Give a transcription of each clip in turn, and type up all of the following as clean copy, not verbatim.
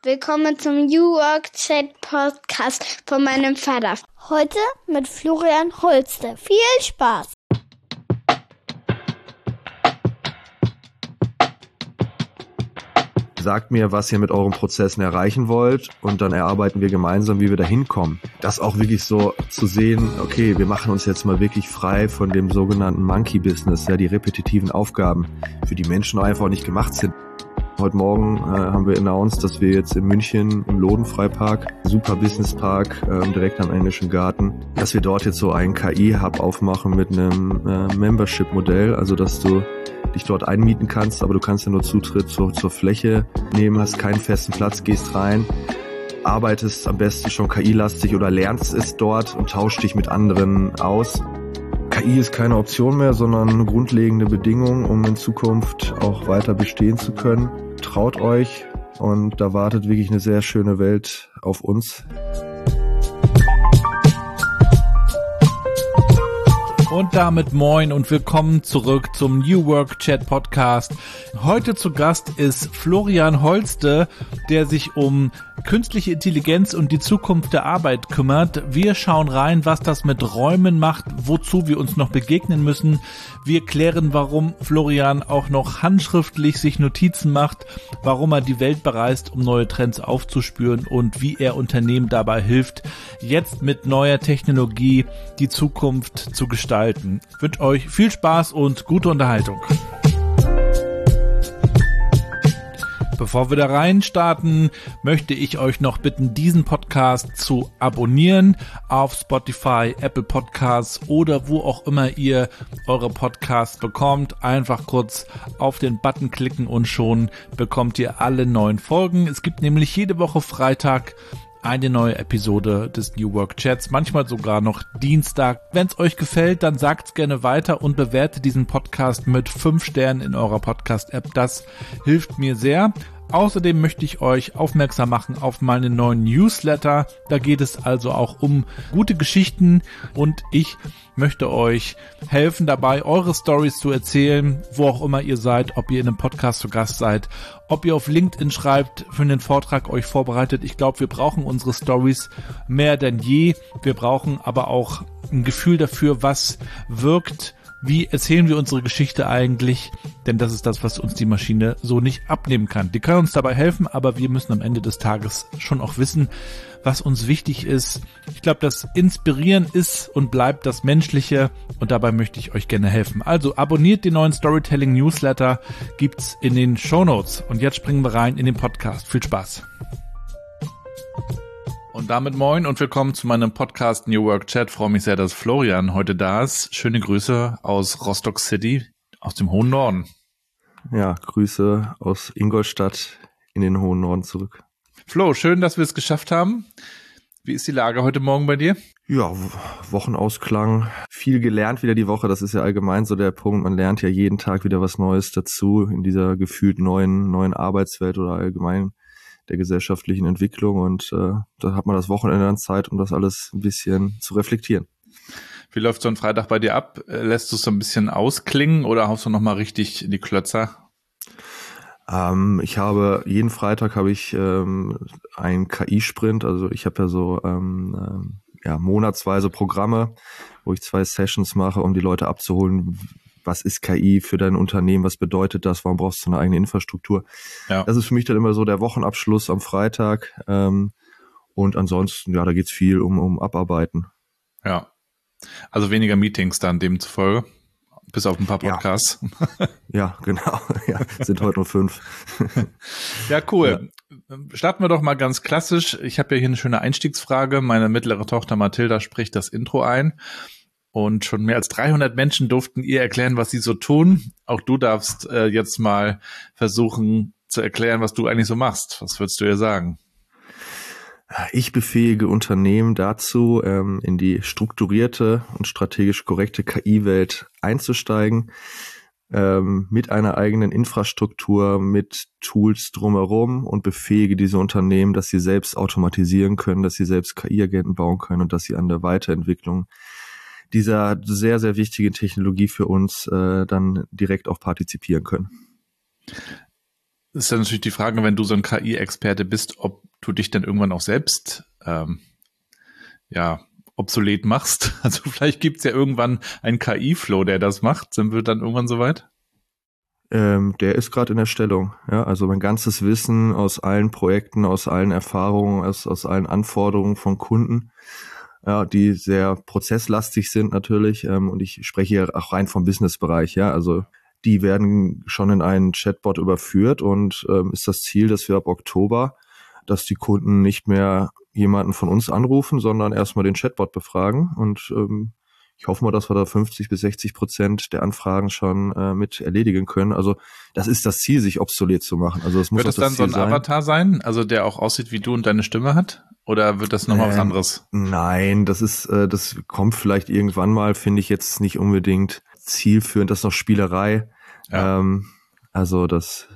Willkommen zum New Work Chat Podcast von meinem Vater. Heute mit Florian Holste. Viel Spaß! Sagt mir, was ihr mit euren Prozessen erreichen wollt und dann erarbeiten wir gemeinsam, wie wir da hinkommen. Das auch wirklich so zu sehen, okay, wir machen uns jetzt mal wirklich frei von dem sogenannten Monkey-Business, ja, die repetitiven Aufgaben, für die Menschen einfach nicht gemacht sind. Heute Morgen haben wir announced, dass wir jetzt in München im Lodenfreipark, super Businesspark, direkt am Englischen Garten, dass wir dort jetzt so einen KI-Hub aufmachen mit einem Membership-Modell, also dass du dich dort einmieten kannst, aber du kannst ja nur Zutritt zur Fläche nehmen, hast keinen festen Platz, gehst rein, arbeitest am besten schon KI-lastig oder lernst es dort und tauscht dich mit anderen aus. KI ist keine Option mehr, sondern eine grundlegende Bedingung, um in Zukunft auch weiter bestehen zu können. Traut euch und da wartet wirklich eine sehr schöne Welt auf uns. Und damit moin und willkommen zurück zum New Work Chat Podcast. Heute zu Gast ist Florian Holste, der sich um künstliche Intelligenz und die Zukunft der Arbeit kümmert. Wir schauen rein, was das mit Räumen macht, wozu wir uns noch begegnen müssen. Wir klären, warum Florian auch noch handschriftlich sich Notizen macht, warum er die Welt bereist, um neue Trends aufzuspüren und wie er Unternehmen dabei hilft, jetzt mit neuer Technologie die Zukunft zu gestalten. Ich wünsche euch viel Spaß und gute Unterhaltung. Bevor wir da reinstarten, möchte ich euch noch bitten, diesen Podcast zu abonnieren auf Spotify, Apple Podcasts oder wo auch immer ihr eure Podcasts bekommt. Einfach kurz auf den Button klicken und schon bekommt ihr alle neuen Folgen. Es gibt nämlich jede Woche Freitag eine neue Episode des New Work Chats, manchmal sogar noch Dienstag. Wenn es euch gefällt, dann sagt's gerne weiter und bewertet diesen Podcast mit 5 Sternen in eurer Podcast-App. Das hilft mir sehr. Außerdem möchte ich euch aufmerksam machen auf meinen neuen Newsletter. Da geht es also auch um gute Geschichten und ich möchte euch helfen dabei, eure Stories zu erzählen, wo auch immer ihr seid, ob ihr in einem Podcast zu Gast seid, ob ihr auf LinkedIn schreibt, für einen Vortrag euch vorbereitet. Ich glaube, wir brauchen unsere Stories mehr denn je. Wir brauchen aber auch ein Gefühl dafür, was wirkt. Wie erzählen wir unsere Geschichte eigentlich? Denn das ist das, was uns die Maschine so nicht abnehmen kann. Die kann uns dabei helfen, aber wir müssen am Ende des Tages schon auch wissen, was uns wichtig ist. Ich glaube, das Inspirieren ist und bleibt das Menschliche und dabei möchte ich euch gerne helfen. Also abonniert den neuen Storytelling Newsletter, gibt's in den Shownotes. Und jetzt springen wir rein in den Podcast. Viel Spaß! Und damit moin und willkommen zu meinem Podcast New Work Chat. Freue mich sehr, dass Florian heute da ist. Schöne Grüße aus Rostock City, aus dem hohen Norden. Ja, Grüße aus Ingolstadt in den hohen Norden zurück. Flo, schön, dass wir es geschafft haben. Wie ist die Lage heute Morgen bei dir? Ja, Wochenausklang, viel gelernt wieder die Woche, das ist ja allgemein so der Punkt, man lernt ja jeden Tag wieder was Neues dazu in dieser gefühlt neuen Arbeitswelt oder allgemein der gesellschaftlichen Entwicklung und da hat man das Wochenende dann Zeit, um das alles ein bisschen zu reflektieren. Wie läuft so ein Freitag bei dir ab? Lässt du es so ein bisschen ausklingen oder haust du nochmal richtig in die Klötzer? Jeden Freitag habe ich einen KI-Sprint, also ich habe ja so monatsweise Programme, wo ich 2 Sessions mache, um die Leute abzuholen. Was ist KI für dein Unternehmen? Was bedeutet das? Warum brauchst du eine eigene Infrastruktur? Ja. Das ist für mich dann immer so der Wochenabschluss am Freitag. Und ansonsten, ja, da geht's viel um Abarbeiten. Ja. Also weniger Meetings dann demzufolge. Bis auf ein paar Podcasts. Ja, genau. Ja, sind heute nur 5. Ja, cool. Ja. Starten wir doch mal ganz klassisch. Ich habe ja hier eine schöne Einstiegsfrage. Meine mittlere Tochter Mathilda spricht das Intro ein. Und schon mehr als 300 Menschen durften ihr erklären, was sie so tun. Auch du darfst jetzt mal versuchen zu erklären, was du eigentlich so machst. Was würdest du ihr sagen? Ich befähige Unternehmen dazu, in die strukturierte und strategisch korrekte KI-Welt einzusteigen, mit einer eigenen Infrastruktur, mit Tools drumherum und befähige diese Unternehmen, dass sie selbst automatisieren können, dass sie selbst KI-Agenten bauen können und dass sie an der Weiterentwicklung dieser sehr, sehr wichtigen Technologie für uns dann direkt auch partizipieren können. ist ja natürlich die Frage, wenn du so ein KI-Experte bist, ob du dich dann irgendwann auch selbst obsolet machst. Also vielleicht gibt's ja irgendwann einen KI-Flow, der das macht. Sind wir dann irgendwann soweit? Der ist gerade in der Stellung. Ja, also mein ganzes Wissen aus allen Projekten, aus allen Erfahrungen, aus allen Anforderungen von Kunden, ja, die sehr prozesslastig sind natürlich. Und ich spreche hier auch rein vom Businessbereich. Ja, also die werden schon in einen Chatbot überführt und ist das Ziel, dass wir ab Oktober, dass die Kunden nicht mehr jemanden von uns anrufen, sondern erstmal den Chatbot befragen. Und ich hoffe mal, dass wir da 50-60% der Anfragen schon mit erledigen können. Also das ist das Ziel, sich obsolet zu machen. Also das muss Wird auch es dann das so Ziel ein sein. Avatar sein, also der auch aussieht wie du und deine Stimme hat? Oder wird das nochmal was anderes? Nein, das kommt vielleicht irgendwann mal, finde ich jetzt nicht unbedingt zielführend, das ist noch Spielerei. Ja. Also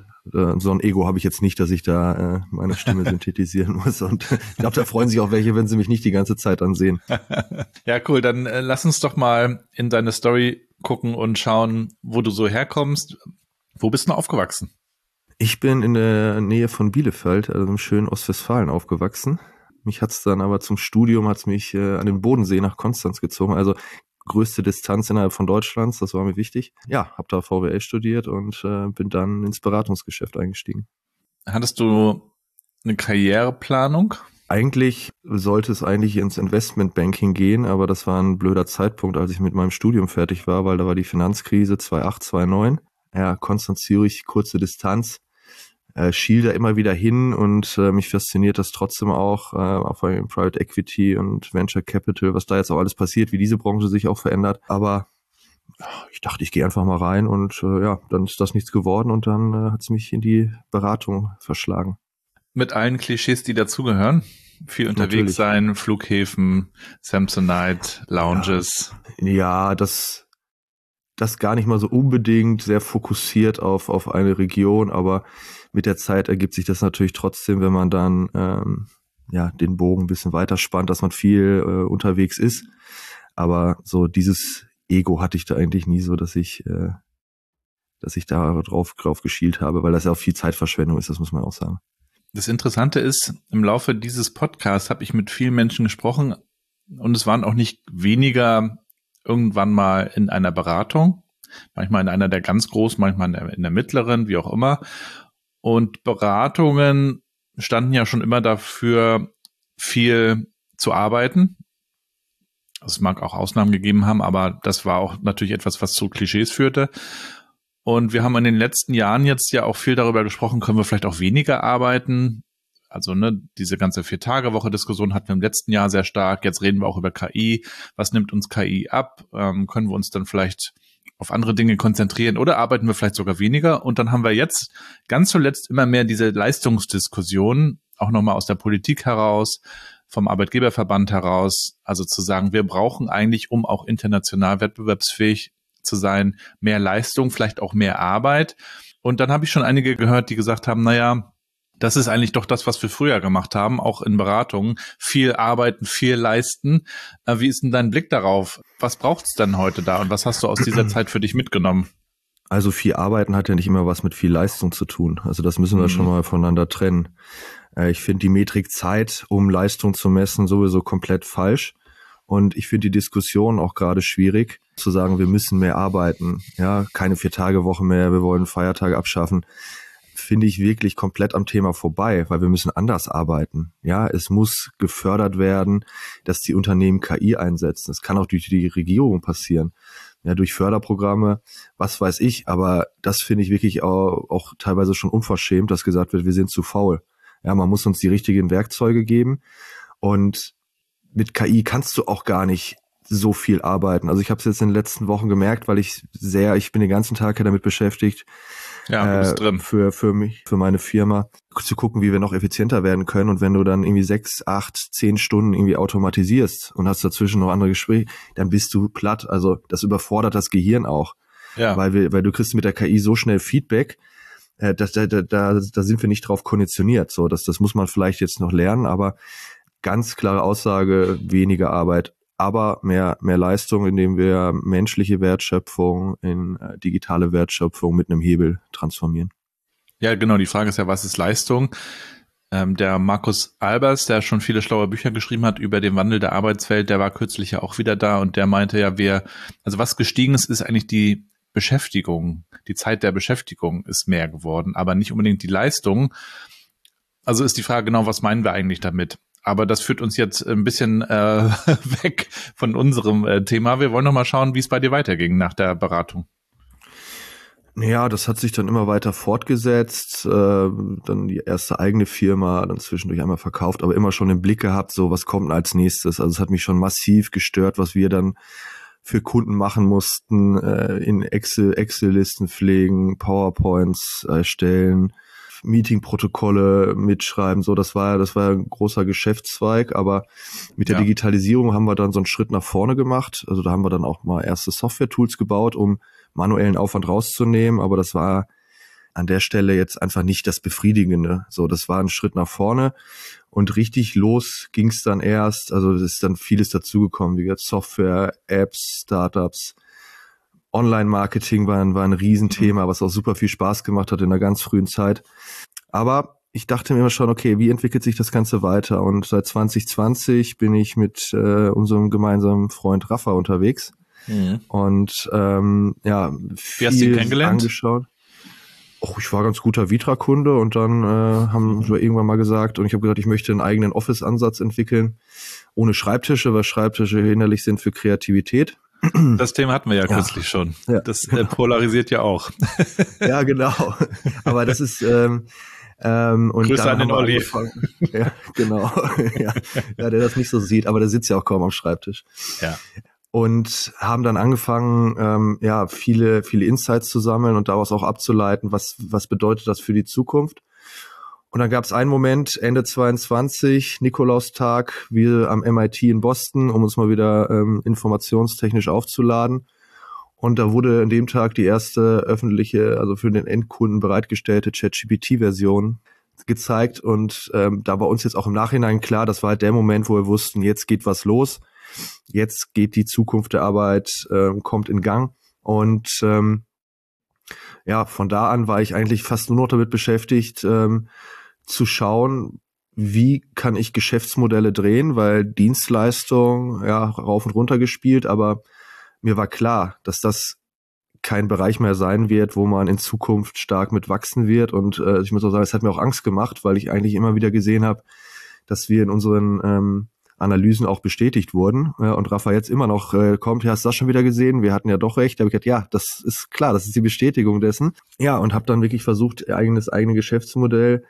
so ein Ego habe ich jetzt nicht, dass ich da meine Stimme synthetisieren muss. Und ich glaube, da freuen sich auch welche, wenn sie mich nicht die ganze Zeit ansehen. Ja, cool. Dann lass uns doch mal in deine Story gucken und schauen, wo du so herkommst. Wo bist du aufgewachsen? Ich bin in der Nähe von Bielefeld, also im schönen Ostwestfalen, aufgewachsen. Mich hat's dann aber zum Studium an den Bodensee nach Konstanz gezogen. Also größte Distanz innerhalb von Deutschlands, das war mir wichtig. Ja, habe da VWL studiert und bin dann ins Beratungsgeschäft eingestiegen. Hattest du eine Karriereplanung? Eigentlich sollte es ins Investmentbanking gehen, aber das war ein blöder Zeitpunkt, als ich mit meinem Studium fertig war, weil da war die Finanzkrise 2008, 2009. Ja, Konstanz, Zürich, kurze Distanz. Schiel da immer wieder hin und mich fasziniert das trotzdem auch in Private Equity und Venture Capital, was da jetzt auch alles passiert, wie diese Branche sich auch verändert. Aber ich dachte, ich gehe einfach mal rein und dann ist das nichts geworden und dann hat es mich in die Beratung verschlagen. Mit allen Klischees, die dazugehören? Viel unterwegs Natürlich. sein, Flughäfen, Samsonite, Lounges. Ja, das gar nicht mal so unbedingt sehr fokussiert auf eine Region, aber mit der Zeit ergibt sich das natürlich trotzdem, wenn man dann den Bogen ein bisschen weiter spannt, dass man viel unterwegs ist. Aber so dieses Ego hatte ich da eigentlich nie so, dass ich da drauf geschielt habe, weil das ja auch viel Zeitverschwendung ist, das muss man auch sagen. Das Interessante ist, im Laufe dieses Podcasts habe ich mit vielen Menschen gesprochen und es waren auch nicht weniger irgendwann mal in einer Beratung, manchmal in einer der ganz großen, manchmal in der mittleren, wie auch immer. Und Beratungen standen ja schon immer dafür, viel zu arbeiten. Es mag auch Ausnahmen gegeben haben, aber das war auch natürlich etwas, was zu Klischees führte. Und wir haben in den letzten Jahren jetzt ja auch viel darüber gesprochen, können wir vielleicht auch weniger arbeiten? Also diese ganze 4-Tage-Woche-Diskussion hatten wir im letzten Jahr sehr stark. Jetzt reden wir auch über KI. Was nimmt uns KI ab? Können wir uns dann vielleicht auf andere Dinge konzentrieren oder arbeiten wir vielleicht sogar weniger? Und dann haben wir jetzt ganz zuletzt immer mehr diese Leistungsdiskussion, auch nochmal aus der Politik heraus, vom Arbeitgeberverband heraus, also zu sagen, wir brauchen eigentlich, um auch international wettbewerbsfähig zu sein, mehr Leistung, vielleicht auch mehr Arbeit. Und dann habe ich schon einige gehört, die gesagt haben, das ist eigentlich doch das, was wir früher gemacht haben, auch in Beratungen. Viel arbeiten, viel leisten. Wie ist denn dein Blick darauf? Was braucht's denn heute da und was hast du aus dieser Zeit für dich mitgenommen? Also viel Arbeiten hat ja nicht immer was mit viel Leistung zu tun. Also das müssen wir schon mal voneinander trennen. Ich finde die Metrik Zeit, um Leistung zu messen, sowieso komplett falsch. Und ich finde die Diskussion auch gerade schwierig, zu sagen, wir müssen mehr arbeiten. Ja, keine 4-Tage-Woche mehr, wir wollen Feiertage abschaffen. Finde ich wirklich komplett am Thema vorbei, weil wir müssen anders arbeiten. Ja, es muss gefördert werden, dass die Unternehmen KI einsetzen. Das kann auch durch die Regierung passieren. Ja, durch Förderprogramme, was weiß ich. Aber das finde ich wirklich auch teilweise schon unverschämt, dass gesagt wird, wir sind zu faul. Ja, man muss uns die richtigen Werkzeuge geben. Und mit KI kannst du auch gar nicht so viel arbeiten. Also ich habe es jetzt in den letzten Wochen gemerkt, weil ich bin den ganzen Tag ja damit beschäftigt, du bist drin. Für mich, für meine Firma, zu gucken, wie wir noch effizienter werden können. Und wenn du dann irgendwie 6, 8, 10 Stunden irgendwie automatisierst und hast dazwischen noch andere Gespräche, dann bist du platt. Also das überfordert das Gehirn auch. Ja. Weil du kriegst mit der KI so schnell Feedback, da sind wir nicht drauf konditioniert. So, das muss man vielleicht jetzt noch lernen, aber ganz klare Aussage, weniger Arbeit, aber mehr Leistung, indem wir menschliche Wertschöpfung in digitale Wertschöpfung mit einem Hebel transformieren. Ja, genau. Die Frage ist ja, was ist Leistung? Der Markus Albers, der schon viele schlaue Bücher geschrieben hat über den Wandel der Arbeitswelt, der war kürzlich ja auch wieder da und der meinte ja, also was gestiegen ist eigentlich die Beschäftigung. Die Zeit der Beschäftigung ist mehr geworden, aber nicht unbedingt die Leistung. Also ist die Frage genau, was meinen wir eigentlich damit? Aber das führt uns jetzt ein bisschen weg von unserem Thema. Wir wollen noch mal schauen, wie es bei dir weiterging nach der Beratung. Ja, das hat sich dann immer weiter fortgesetzt, dann die erste eigene Firma, dann zwischendurch einmal verkauft, aber immer schon im Blick gehabt, so was kommt als nächstes. Also es hat mich schon massiv gestört, was wir dann für Kunden machen mussten, in Excel-Listen pflegen, PowerPoints erstellen, Meetingprotokolle mitschreiben, so das war ein großer Geschäftszweig, aber mit der Digitalisierung haben wir dann so einen Schritt nach vorne gemacht. Also da haben wir dann auch mal erste Software-Tools gebaut, um manuellen Aufwand rauszunehmen, aber das war an der Stelle jetzt einfach nicht das Befriedigende. So, das war ein Schritt nach vorne und richtig los ging's dann erst, also es ist dann vieles dazugekommen, wie gesagt, Software, Apps, Startups, Online-Marketing war ein Riesenthema, was auch super viel Spaß gemacht hat in der ganz frühen Zeit. Aber ich dachte mir immer schon, okay, wie entwickelt sich das Ganze weiter? Und seit 2020 bin ich mit unserem gemeinsamen Freund Rafa unterwegs. Mhm. Und wie hast du ihn kennengelernt? Angeschaut. Ich war ganz guter Vitra-Kunde und dann haben wir irgendwann mal gesagt, und ich habe gesagt, ich möchte einen eigenen Office-Ansatz entwickeln, ohne Schreibtische, weil Schreibtische hinderlich sind für Kreativität. Das Thema hatten wir ja kürzlich schon. Ja, das polarisiert ja auch. Ja, genau. Aber das ist und Grüße an den Olli. Ja, genau. Ja, der das nicht so sieht, aber der sitzt ja auch kaum am Schreibtisch. Ja. Und haben dann angefangen, viele Insights zu sammeln und daraus auch abzuleiten, was bedeutet das für die Zukunft. Und dann gab es einen Moment, Ende 22, Nikolaustag, wir am MIT in Boston, um uns mal wieder informationstechnisch aufzuladen. Und da wurde an dem Tag die erste öffentliche, also für den Endkunden bereitgestellte ChatGPT-Version gezeigt. Und da war uns jetzt auch im Nachhinein klar, das war halt der Moment, wo wir wussten, jetzt geht was los. Jetzt geht die Zukunft der Arbeit, kommt in Gang. Und von da an war ich eigentlich fast nur noch damit beschäftigt, zu schauen, wie kann ich Geschäftsmodelle drehen, weil Dienstleistung, rauf und runter gespielt, aber mir war klar, dass das kein Bereich mehr sein wird, wo man in Zukunft stark mit wachsen wird. Und ich muss auch sagen, es hat mir auch Angst gemacht, weil ich eigentlich immer wieder gesehen habe, dass wir in unseren Analysen auch bestätigt wurden. Und Rafa jetzt immer noch kommt, hast du das schon wieder gesehen? Wir hatten ja doch recht. Da habe ich gesagt, das ist klar, das ist die Bestätigung dessen. Ja, und habe dann wirklich versucht, eigene Geschäftsmodell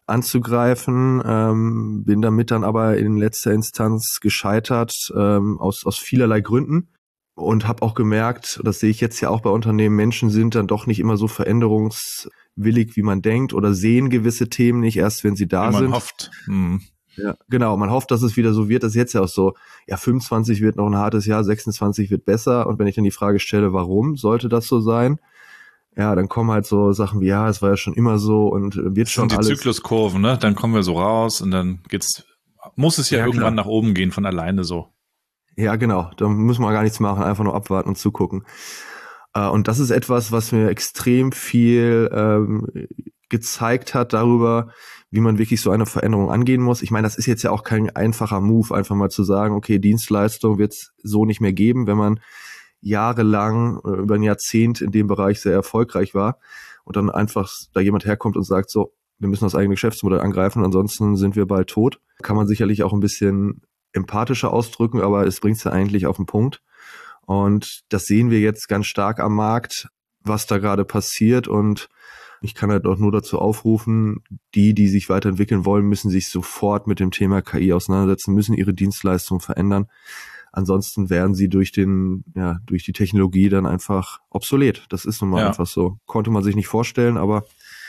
anzugreifen, bin damit dann aber in letzter Instanz gescheitert, aus vielerlei Gründen. Und habe auch gemerkt, das sehe ich jetzt ja auch bei Unternehmen, Menschen sind dann doch nicht immer so veränderungswillig, wie man denkt, oder sehen gewisse Themen nicht erst, wenn sie da sind. Man hofft. Ja, genau. Man hofft, dass es wieder so wird. Das ist jetzt ja auch so. Ja, 25 wird noch ein hartes Jahr, 26 wird besser. Und wenn ich dann die Frage stelle, warum sollte das so sein? Ja, dann kommen halt so Sachen wie, es war ja schon immer so und wird schon alles. Das sind die Zykluskurven, ne? Dann kommen wir so raus und dann muss es ja irgendwann nach oben gehen von alleine so. Ja, genau. Da müssen wir gar nichts machen, einfach nur abwarten und zugucken. Und das ist etwas, was mir extrem viel gezeigt hat darüber, wie man wirklich so eine Veränderung angehen muss. Ich meine, das ist jetzt ja auch kein einfacher Move, einfach mal zu sagen, okay, Dienstleistung wird es so nicht mehr geben, wenn man jahrelang, über ein Jahrzehnt in dem Bereich sehr erfolgreich war und dann einfach da jemand herkommt und sagt so, wir müssen das eigene Geschäftsmodell angreifen, ansonsten sind wir bald tot. Kann man sicherlich auch ein bisschen empathischer ausdrücken, aber es bringt es ja eigentlich auf den Punkt. Und das sehen wir jetzt ganz stark am Markt, was da gerade passiert. Und ich kann halt auch nur dazu aufrufen, die sich weiterentwickeln wollen, müssen sich sofort mit dem Thema KI auseinandersetzen, müssen ihre Dienstleistungen verändern. Ansonsten werden sie durch die Technologie dann einfach obsolet. Das ist nun mal einfach so. Konnte man sich nicht vorstellen, aber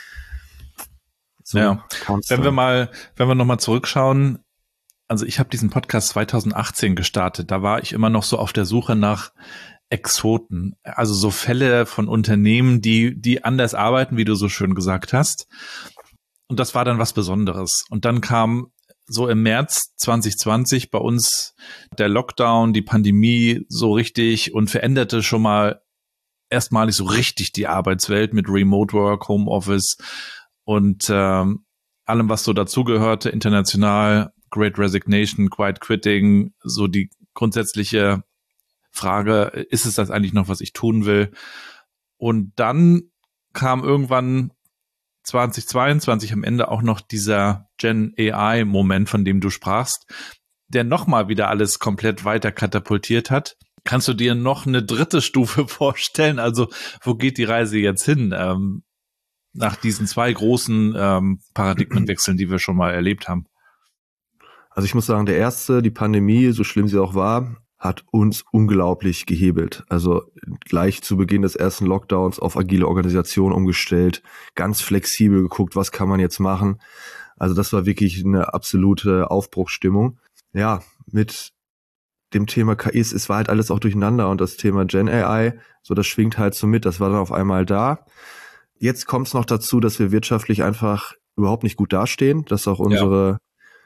so Wenn wir nochmal zurückschauen, also ich habe diesen Podcast 2018 gestartet, da war ich immer noch so auf der Suche nach Exoten, also so Fälle von Unternehmen, die anders arbeiten, wie du so schön gesagt hast. Und das war dann was Besonderes. Und dann kam so im März 2020 bei uns der Lockdown, die Pandemie so richtig und veränderte schon mal erstmalig so richtig die Arbeitswelt mit Remote Work, Homeoffice. und allem, was so dazugehörte, international, Great Resignation, Quiet Quitting, so die grundsätzliche Frage, ist es das eigentlich noch, was ich tun will? Und dann kam irgendwann 2022 am Ende auch noch dieser Gen AI-Moment, von dem du sprachst, der nochmal wieder alles komplett weiter katapultiert hat. Kannst du dir noch eine dritte Stufe vorstellen? Also wo geht die Reise jetzt hin, nach diesen 2 großen Paradigmenwechseln, die wir schon mal erlebt haben? Also ich muss sagen, die Pandemie, so schlimm sie auch war, hat uns unglaublich gehebelt. Also gleich zu Beginn des ersten Lockdowns auf agile Organisation umgestellt, ganz flexibel geguckt, was kann man jetzt machen. Also das war wirklich eine absolute Aufbruchsstimmung. Ja, mit dem Thema KI, es war halt alles auch durcheinander und das Thema Gen AI, so das schwingt halt so mit, das war dann auf einmal da. Jetzt kommt es noch dazu, dass wir wirtschaftlich einfach überhaupt nicht gut dastehen, dass auch unsere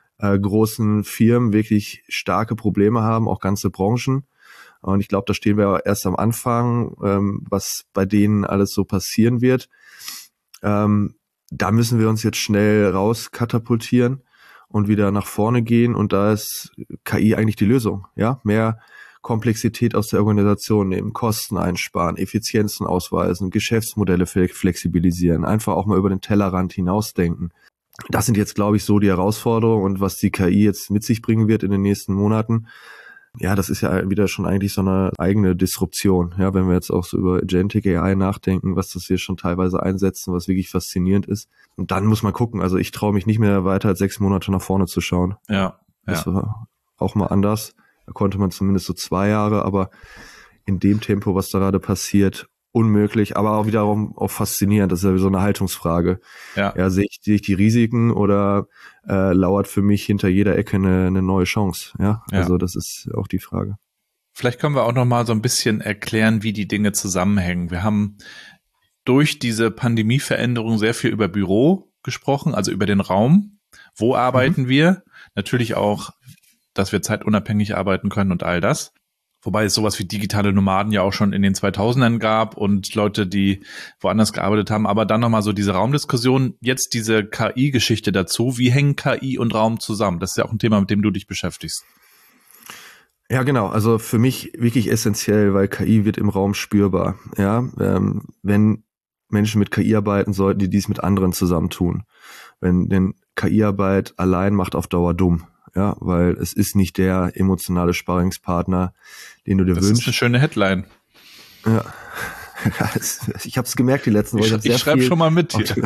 großen Firmen wirklich starke Probleme haben, auch ganze Branchen. Und ich glaube, da stehen wir erst am Anfang, was bei denen alles so passieren wird. Da müssen wir uns jetzt schnell rauskatapultieren und wieder nach vorne gehen. Und da ist KI eigentlich die Lösung. Ja, mehr Komplexität aus der Organisation nehmen, Kosten einsparen, Effizienzen ausweisen, Geschäftsmodelle flexibilisieren, einfach auch mal über den Tellerrand hinausdenken. Das sind jetzt, glaube ich, so die Herausforderungen und was die KI jetzt mit sich bringen wird in den nächsten Monaten. Ja, das ist ja wieder schon eigentlich so eine eigene Disruption. Ja, wenn wir jetzt auch so über Agentic AI nachdenken, was das hier schon teilweise einsetzen, was wirklich faszinierend ist. Und dann muss man gucken. Also ich traue mich nicht mehr weiter als 6 Monate nach vorne zu schauen. Ja. Das war auch mal anders. Da konnte man zumindest so 2 Jahre, aber in dem Tempo, was da gerade passiert, unmöglich, aber auch wiederum auch faszinierend. Das ist ja so eine Haltungsfrage. Ja, sehe ich die Risiken oder lauert für mich hinter jeder Ecke eine neue Chance? Ja, also das ist auch die Frage. Vielleicht können wir auch noch mal so ein bisschen erklären, wie die Dinge zusammenhängen. Wir haben durch diese Pandemieveränderung sehr viel über Büro gesprochen, also über den Raum. Wo arbeiten wir? Natürlich auch, dass wir zeitunabhängig arbeiten können und all das. Wobei es sowas wie digitale Nomaden ja auch schon in den 2000ern gab und Leute, die woanders gearbeitet haben. Aber dann nochmal so diese Raumdiskussion, jetzt diese KI-Geschichte dazu. Wie hängen KI und Raum zusammen? Das ist ja auch ein Thema, mit dem du dich beschäftigst. Ja, genau. Also für mich wirklich essentiell, weil KI wird im Raum spürbar. Ja, wenn Menschen mit KI arbeiten, sollten die dies mit anderen zusammentun. Denn KI-Arbeit allein macht auf Dauer dumm. Ja, weil es ist nicht der emotionale Sparringspartner, den du dir wünschst. Das ist eine schöne Headline. Ja, ich habe es gemerkt die letzten Wochen. Ich schreibe schon mal mit hier.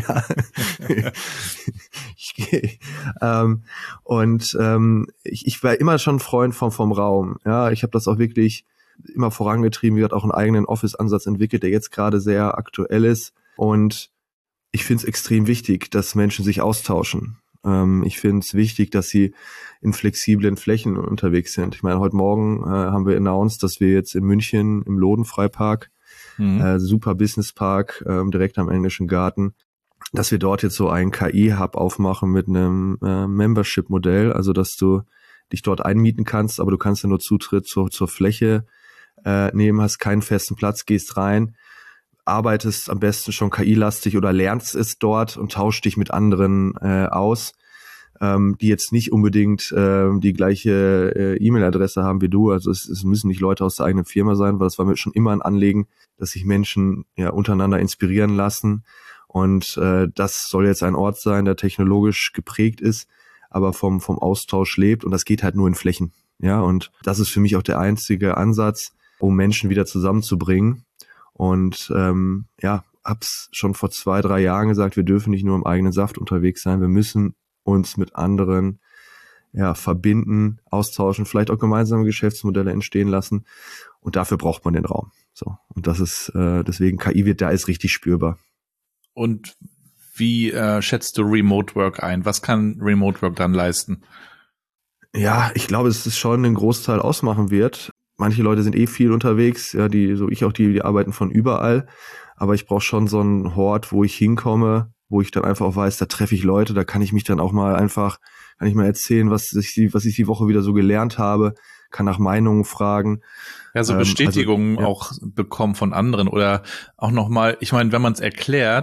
Ich war immer schon ein Freund vom Raum. Ja, ich habe das auch wirklich immer vorangetrieben. Wir hat auch einen eigenen Office-Ansatz entwickelt, der jetzt gerade sehr aktuell ist. Und ich finde es extrem wichtig, dass Menschen sich austauschen. Ich finde es wichtig, dass sie in flexiblen Flächen unterwegs sind. Ich meine, heute Morgen haben wir announced, dass wir jetzt in München im Lodenfreipark, super Businesspark, direkt am Englischen Garten, dass wir dort jetzt so einen KI-Hub aufmachen mit einem Membership-Modell, also dass du dich dort einmieten kannst, aber du kannst ja nur Zutritt zur Fläche nehmen, hast keinen festen Platz, gehst rein, arbeitest am besten schon KI-lastig oder lernst es dort und tauscht dich mit anderen aus, die jetzt nicht unbedingt die gleiche E-Mail-Adresse haben wie du. Also es müssen nicht Leute aus der eigenen Firma sein, weil das war mir schon immer ein Anliegen, dass sich Menschen ja untereinander inspirieren lassen. Und das soll jetzt ein Ort sein, der technologisch geprägt ist, aber vom Austausch lebt. Und das geht halt nur in Flächen. Ja, und das ist für mich auch der einzige Ansatz, um Menschen wieder zusammenzubringen. Und hab's schon vor 2-3 Jahren gesagt, wir dürfen nicht nur im eigenen Saft unterwegs sein, wir müssen uns mit anderen verbinden, austauschen, vielleicht auch gemeinsame Geschäftsmodelle entstehen lassen. Und dafür braucht man den Raum. So, und das ist deswegen KI wird da ist richtig spürbar. Und wie schätzt du Remote Work ein? Was kann Remote Work dann leisten? Ja, ich glaube, dass es schon einen Großteil ausmachen wird. Manche Leute sind viel unterwegs, ja, die arbeiten von überall. Aber ich brauche schon so einen Hort, wo ich hinkomme, wo ich dann einfach auch weiß, da treffe ich Leute, da kann ich mich dann auch mal kann ich mal erzählen, was ich die Woche wieder so gelernt habe, kann nach Meinungen fragen. Ja, so Bestätigungen auch bekommen von anderen oder auch nochmal, ich meine, wenn man es erklärt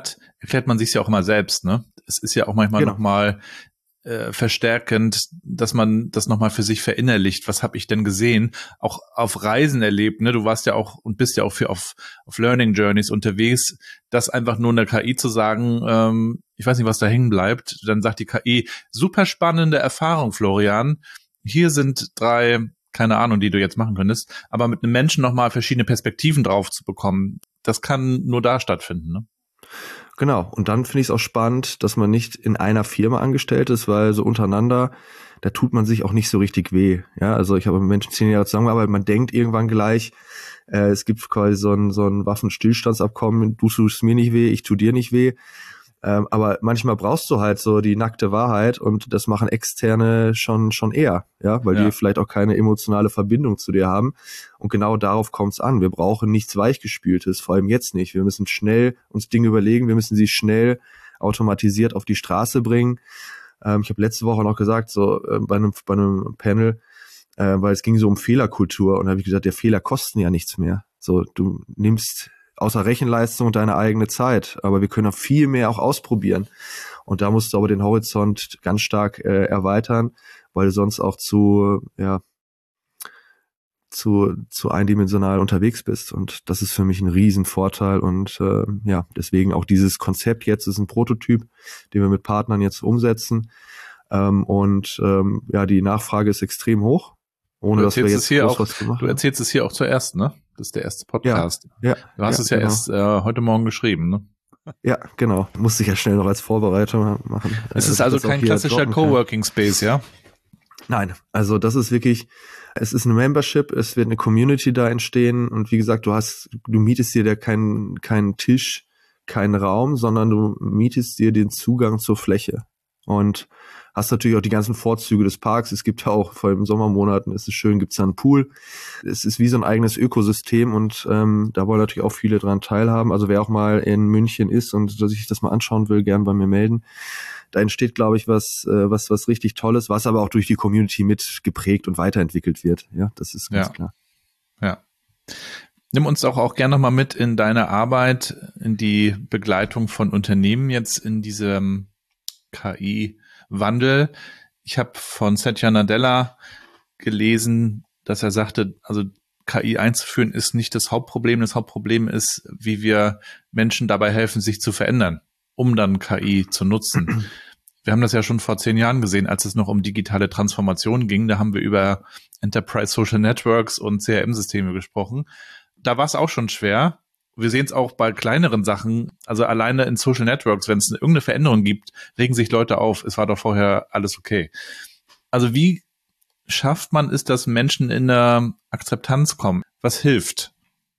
erklärt man sich ja auch immer selbst, ne? Es ist ja auch manchmal nochmal verstärkend, dass man das nochmal für sich verinnerlicht. Was habe ich denn gesehen? Auch auf Reisen erlebt, ne? Du warst ja auch und bist ja auch auf Learning Journeys unterwegs. Das einfach nur einer KI zu sagen, ich weiß nicht, was da hängen bleibt, dann sagt die KI, super spannende Erfahrung, Florian. Hier sind 3, keine Ahnung, die du jetzt machen könntest, aber mit einem Menschen nochmal verschiedene Perspektiven drauf zu bekommen, das kann nur da stattfinden, ne? Genau. Und dann finde ich es auch spannend, dass man nicht in einer Firma angestellt ist, weil so untereinander, da tut man sich auch nicht so richtig weh. Ja, also ich habe mit Menschen 10 Jahre zusammengearbeitet, man denkt irgendwann gleich, es gibt quasi so ein Waffenstillstandsabkommen, du tust mir nicht weh, ich tu dir nicht weh. Aber manchmal brauchst du halt so die nackte Wahrheit und das machen Externe schon eher, ja, weil die vielleicht auch keine emotionale Verbindung zu dir haben. Und genau darauf kommt es an. Wir brauchen nichts Weichgespültes, vor allem jetzt nicht. Wir müssen schnell uns Dinge überlegen, wir müssen sie schnell automatisiert auf die Straße bringen. Ich habe letzte Woche noch gesagt, so bei einem Panel, weil es ging so um Fehlerkultur und da habe ich gesagt, der Fehler kosten ja nichts mehr. So, du nimmst außer Rechenleistung deine eigene Zeit. Aber wir können auch viel mehr auch ausprobieren. Und da musst du aber den Horizont ganz stark erweitern, weil du sonst auch zu eindimensional unterwegs bist. Und das ist für mich ein Riesenvorteil. Und deswegen auch dieses Konzept jetzt ist ein Prototyp, den wir mit Partnern jetzt umsetzen. Die Nachfrage ist extrem hoch. Ohne dass wir jetzt groß was gemacht haben. Du erzählst es hier auch zuerst, ne? Das ist der erste Podcast. Ja, du hast es ja genau. Erst heute Morgen geschrieben, ne? Ja, genau. Musste ich ja schnell noch als Vorbereitung machen. Es ist also kein klassischer Coworking Space, ja? Nein, also das ist wirklich, es ist eine Membership, es wird eine Community da entstehen und wie gesagt, du mietest dir da keinen Tisch, keinen Raum, sondern du mietest dir den Zugang zur Fläche und hast natürlich auch die ganzen Vorzüge des Parks. Es gibt ja auch, vor allem in Sommermonaten ist es schön, gibt's da einen Pool. Es ist wie so ein eigenes Ökosystem und da wollen natürlich auch viele dran teilhaben. Also wer auch mal in München ist und sich das mal anschauen will, gern bei mir melden. Da entsteht, glaube ich, was richtig Tolles, was aber auch durch die Community mit geprägt und weiterentwickelt wird. Ja, das ist ganz klar. Ja. Nimm uns auch gerne nochmal mit in deine Arbeit, in die Begleitung von Unternehmen jetzt in diesem KI-Wandel. Ich habe von Satya Nadella gelesen, dass er sagte, also KI einzuführen ist nicht das Hauptproblem. Das Hauptproblem ist, wie wir Menschen dabei helfen, sich zu verändern, um dann KI zu nutzen. Wir haben das ja schon vor 10 Jahren gesehen, als es noch um digitale Transformation ging. Da haben wir über Enterprise Social Networks und CRM-Systeme gesprochen. Da war es auch schon schwer. Wir sehen es auch bei kleineren Sachen, also alleine in Social Networks, wenn es irgendeine Veränderung gibt, regen sich Leute auf, es war doch vorher alles okay. Also wie schafft man es, dass Menschen in eine Akzeptanz kommen? Was hilft?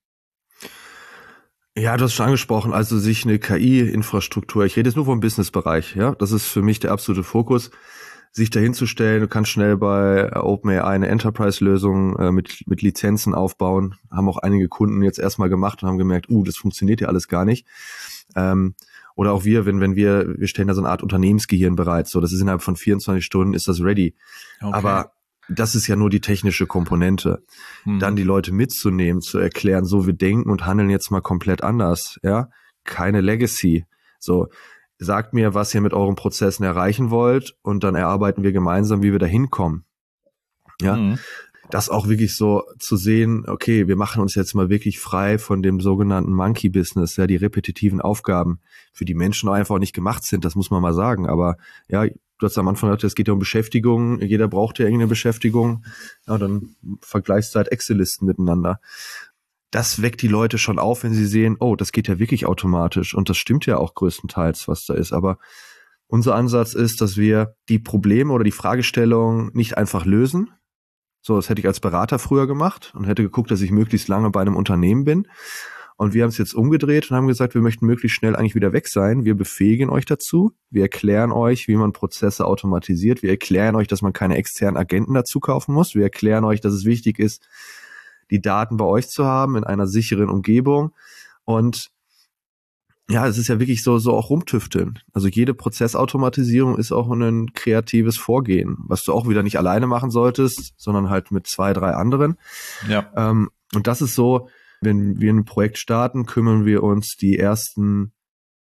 Ja, du hast schon angesprochen, also sich eine KI-Infrastruktur, ich rede jetzt nur vom Business-Bereich, ja, das ist für mich der absolute Fokus, sich dahinzustellen, du kannst schnell bei OpenAI eine Enterprise-Lösung mit Lizenzen aufbauen, haben auch einige Kunden jetzt erstmal gemacht und haben gemerkt, das funktioniert ja alles gar nicht. Oder auch wir stellen da so eine Art Unternehmensgehirn bereit, so, das ist innerhalb von 24 Stunden ist das ready. Okay. Aber das ist ja nur die technische Komponente. Dann die Leute mitzunehmen, zu erklären, so wir denken und handeln jetzt mal komplett anders, ja. Keine Legacy. So, sagt mir, was ihr mit euren Prozessen erreichen wollt und dann erarbeiten wir gemeinsam, wie wir da hinkommen. Ja. Das auch wirklich so zu sehen, okay, wir machen uns jetzt mal wirklich frei von dem sogenannten Monkey Business, ja, die repetitiven Aufgaben, für die Menschen einfach nicht gemacht sind, das muss man mal sagen. Aber ja, du hast am Anfang gesagt, es geht ja um Beschäftigung, jeder braucht ja irgendeine Beschäftigung, ja, dann vergleichst du halt Excel-Listen miteinander. Das weckt die Leute schon auf, wenn sie sehen, das geht ja wirklich automatisch und das stimmt ja auch größtenteils, was da ist. Aber unser Ansatz ist, dass wir die Probleme oder die Fragestellung nicht einfach lösen. So, das hätte ich als Berater früher gemacht und hätte geguckt, dass ich möglichst lange bei einem Unternehmen bin. Und wir haben es jetzt umgedreht und haben gesagt, wir möchten möglichst schnell eigentlich wieder weg sein. Wir befähigen euch dazu. Wir erklären euch, wie man Prozesse automatisiert. Wir erklären euch, dass man keine externen Agenten dazu kaufen muss. Wir erklären euch, dass es wichtig ist, die Daten bei euch zu haben in einer sicheren Umgebung. Und ja, es ist ja wirklich so auch rumtüfteln. Also jede Prozessautomatisierung ist auch ein kreatives Vorgehen, was du auch wieder nicht alleine machen solltest, sondern halt mit 2, 3 anderen. Ja. Und das ist so, wenn wir ein Projekt starten, kümmern wir uns die ersten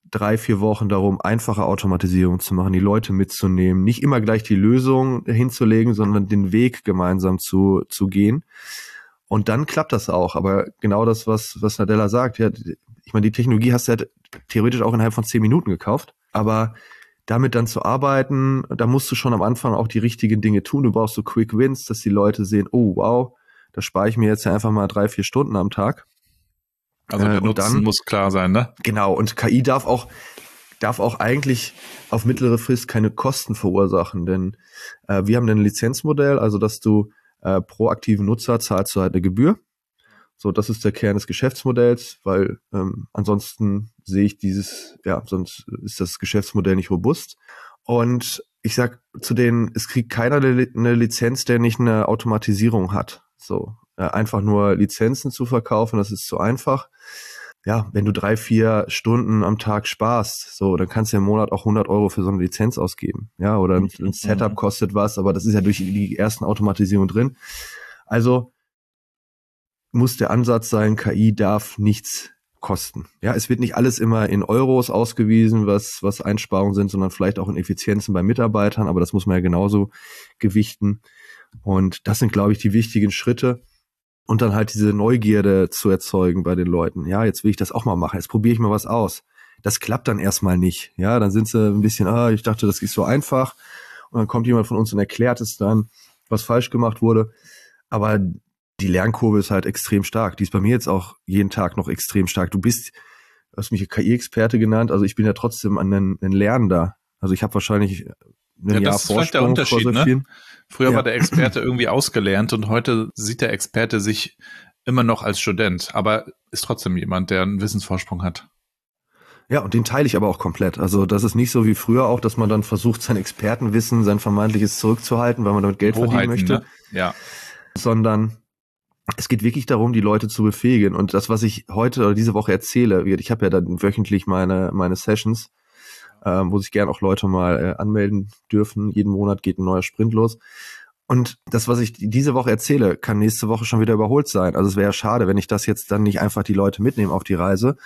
3-4 Wochen darum, einfache Automatisierung zu machen, die Leute mitzunehmen, nicht immer gleich die Lösung hinzulegen, sondern den Weg gemeinsam zu gehen. Und dann klappt das auch. Aber genau das, was Nadella sagt, ja, ich meine, die Technologie hast du ja theoretisch auch innerhalb von 10 Minuten gekauft, aber damit dann zu arbeiten, da musst du schon am Anfang auch die richtigen Dinge tun. Du brauchst so Quick Wins, dass die Leute sehen, oh wow, da spare ich mir jetzt ja einfach mal 3-4 Stunden am Tag. Also der Nutzen dann, muss klar sein, ne? Genau, und KI darf auch eigentlich auf mittlere Frist keine Kosten verursachen, denn wir haben ein Lizenzmodell, also dass du pro aktiven Nutzer zahlst du halt eine Gebühr. So, das ist der Kern des Geschäftsmodells, weil ansonsten sehe ich sonst ist das Geschäftsmodell nicht robust. Und ich sag zu denen, es kriegt keiner eine Lizenz, der nicht eine Automatisierung hat. So, einfach nur Lizenzen zu verkaufen, das ist zu einfach. Ja, wenn du 3-4 Stunden am Tag sparst, so, dann kannst du im Monat auch 100 € für so eine Lizenz ausgeben. Ja, oder ein Setup kostet was, aber das ist ja durch die ersten Automatisierungen drin. Also muss der Ansatz sein, KI darf nichts kosten. Ja, es wird nicht alles immer in Euros ausgewiesen, was Einsparungen sind, sondern vielleicht auch in Effizienzen bei Mitarbeitern, aber das muss man ja genauso gewichten. Und das sind, glaube ich, die wichtigen Schritte. Und dann halt diese Neugierde zu erzeugen bei den Leuten. Ja, jetzt will ich das auch mal machen. Jetzt probiere ich mal was aus. Das klappt dann erstmal nicht. Ja, dann sind sie ein bisschen, ich dachte, das ist so einfach. Und dann kommt jemand von uns und erklärt es dann, was falsch gemacht wurde. Aber die Lernkurve ist halt extrem stark. Die ist bei mir jetzt auch jeden Tag noch extrem stark. Du hast mich KI-Experte genannt. Also ich bin ja trotzdem ein Lernender. Also ich habe wahrscheinlich ein Jahr das ist vielleicht der Unterschied, ne? Früher war der Experte irgendwie ausgelernt und heute sieht der Experte sich immer noch als Student, aber ist trotzdem jemand, der einen Wissensvorsprung hat. Ja, und den teile ich aber auch komplett. Also das ist nicht so wie früher auch, dass man dann versucht, sein Expertenwissen, sein vermeintliches zurückzuhalten, weil man damit Geld verdienen möchte. Ne? Ja. Sondern es geht wirklich darum, die Leute zu befähigen. Und das, was ich heute oder diese Woche erzähle, ich habe ja dann wöchentlich meine Sessions, wo sich gern auch Leute mal anmelden dürfen. Jeden Monat geht ein neuer Sprint los. Und das, was ich diese Woche erzähle, kann nächste Woche schon wieder überholt sein. Also es wäre ja schade, wenn ich das jetzt dann nicht einfach die Leute mitnehme auf die Reise.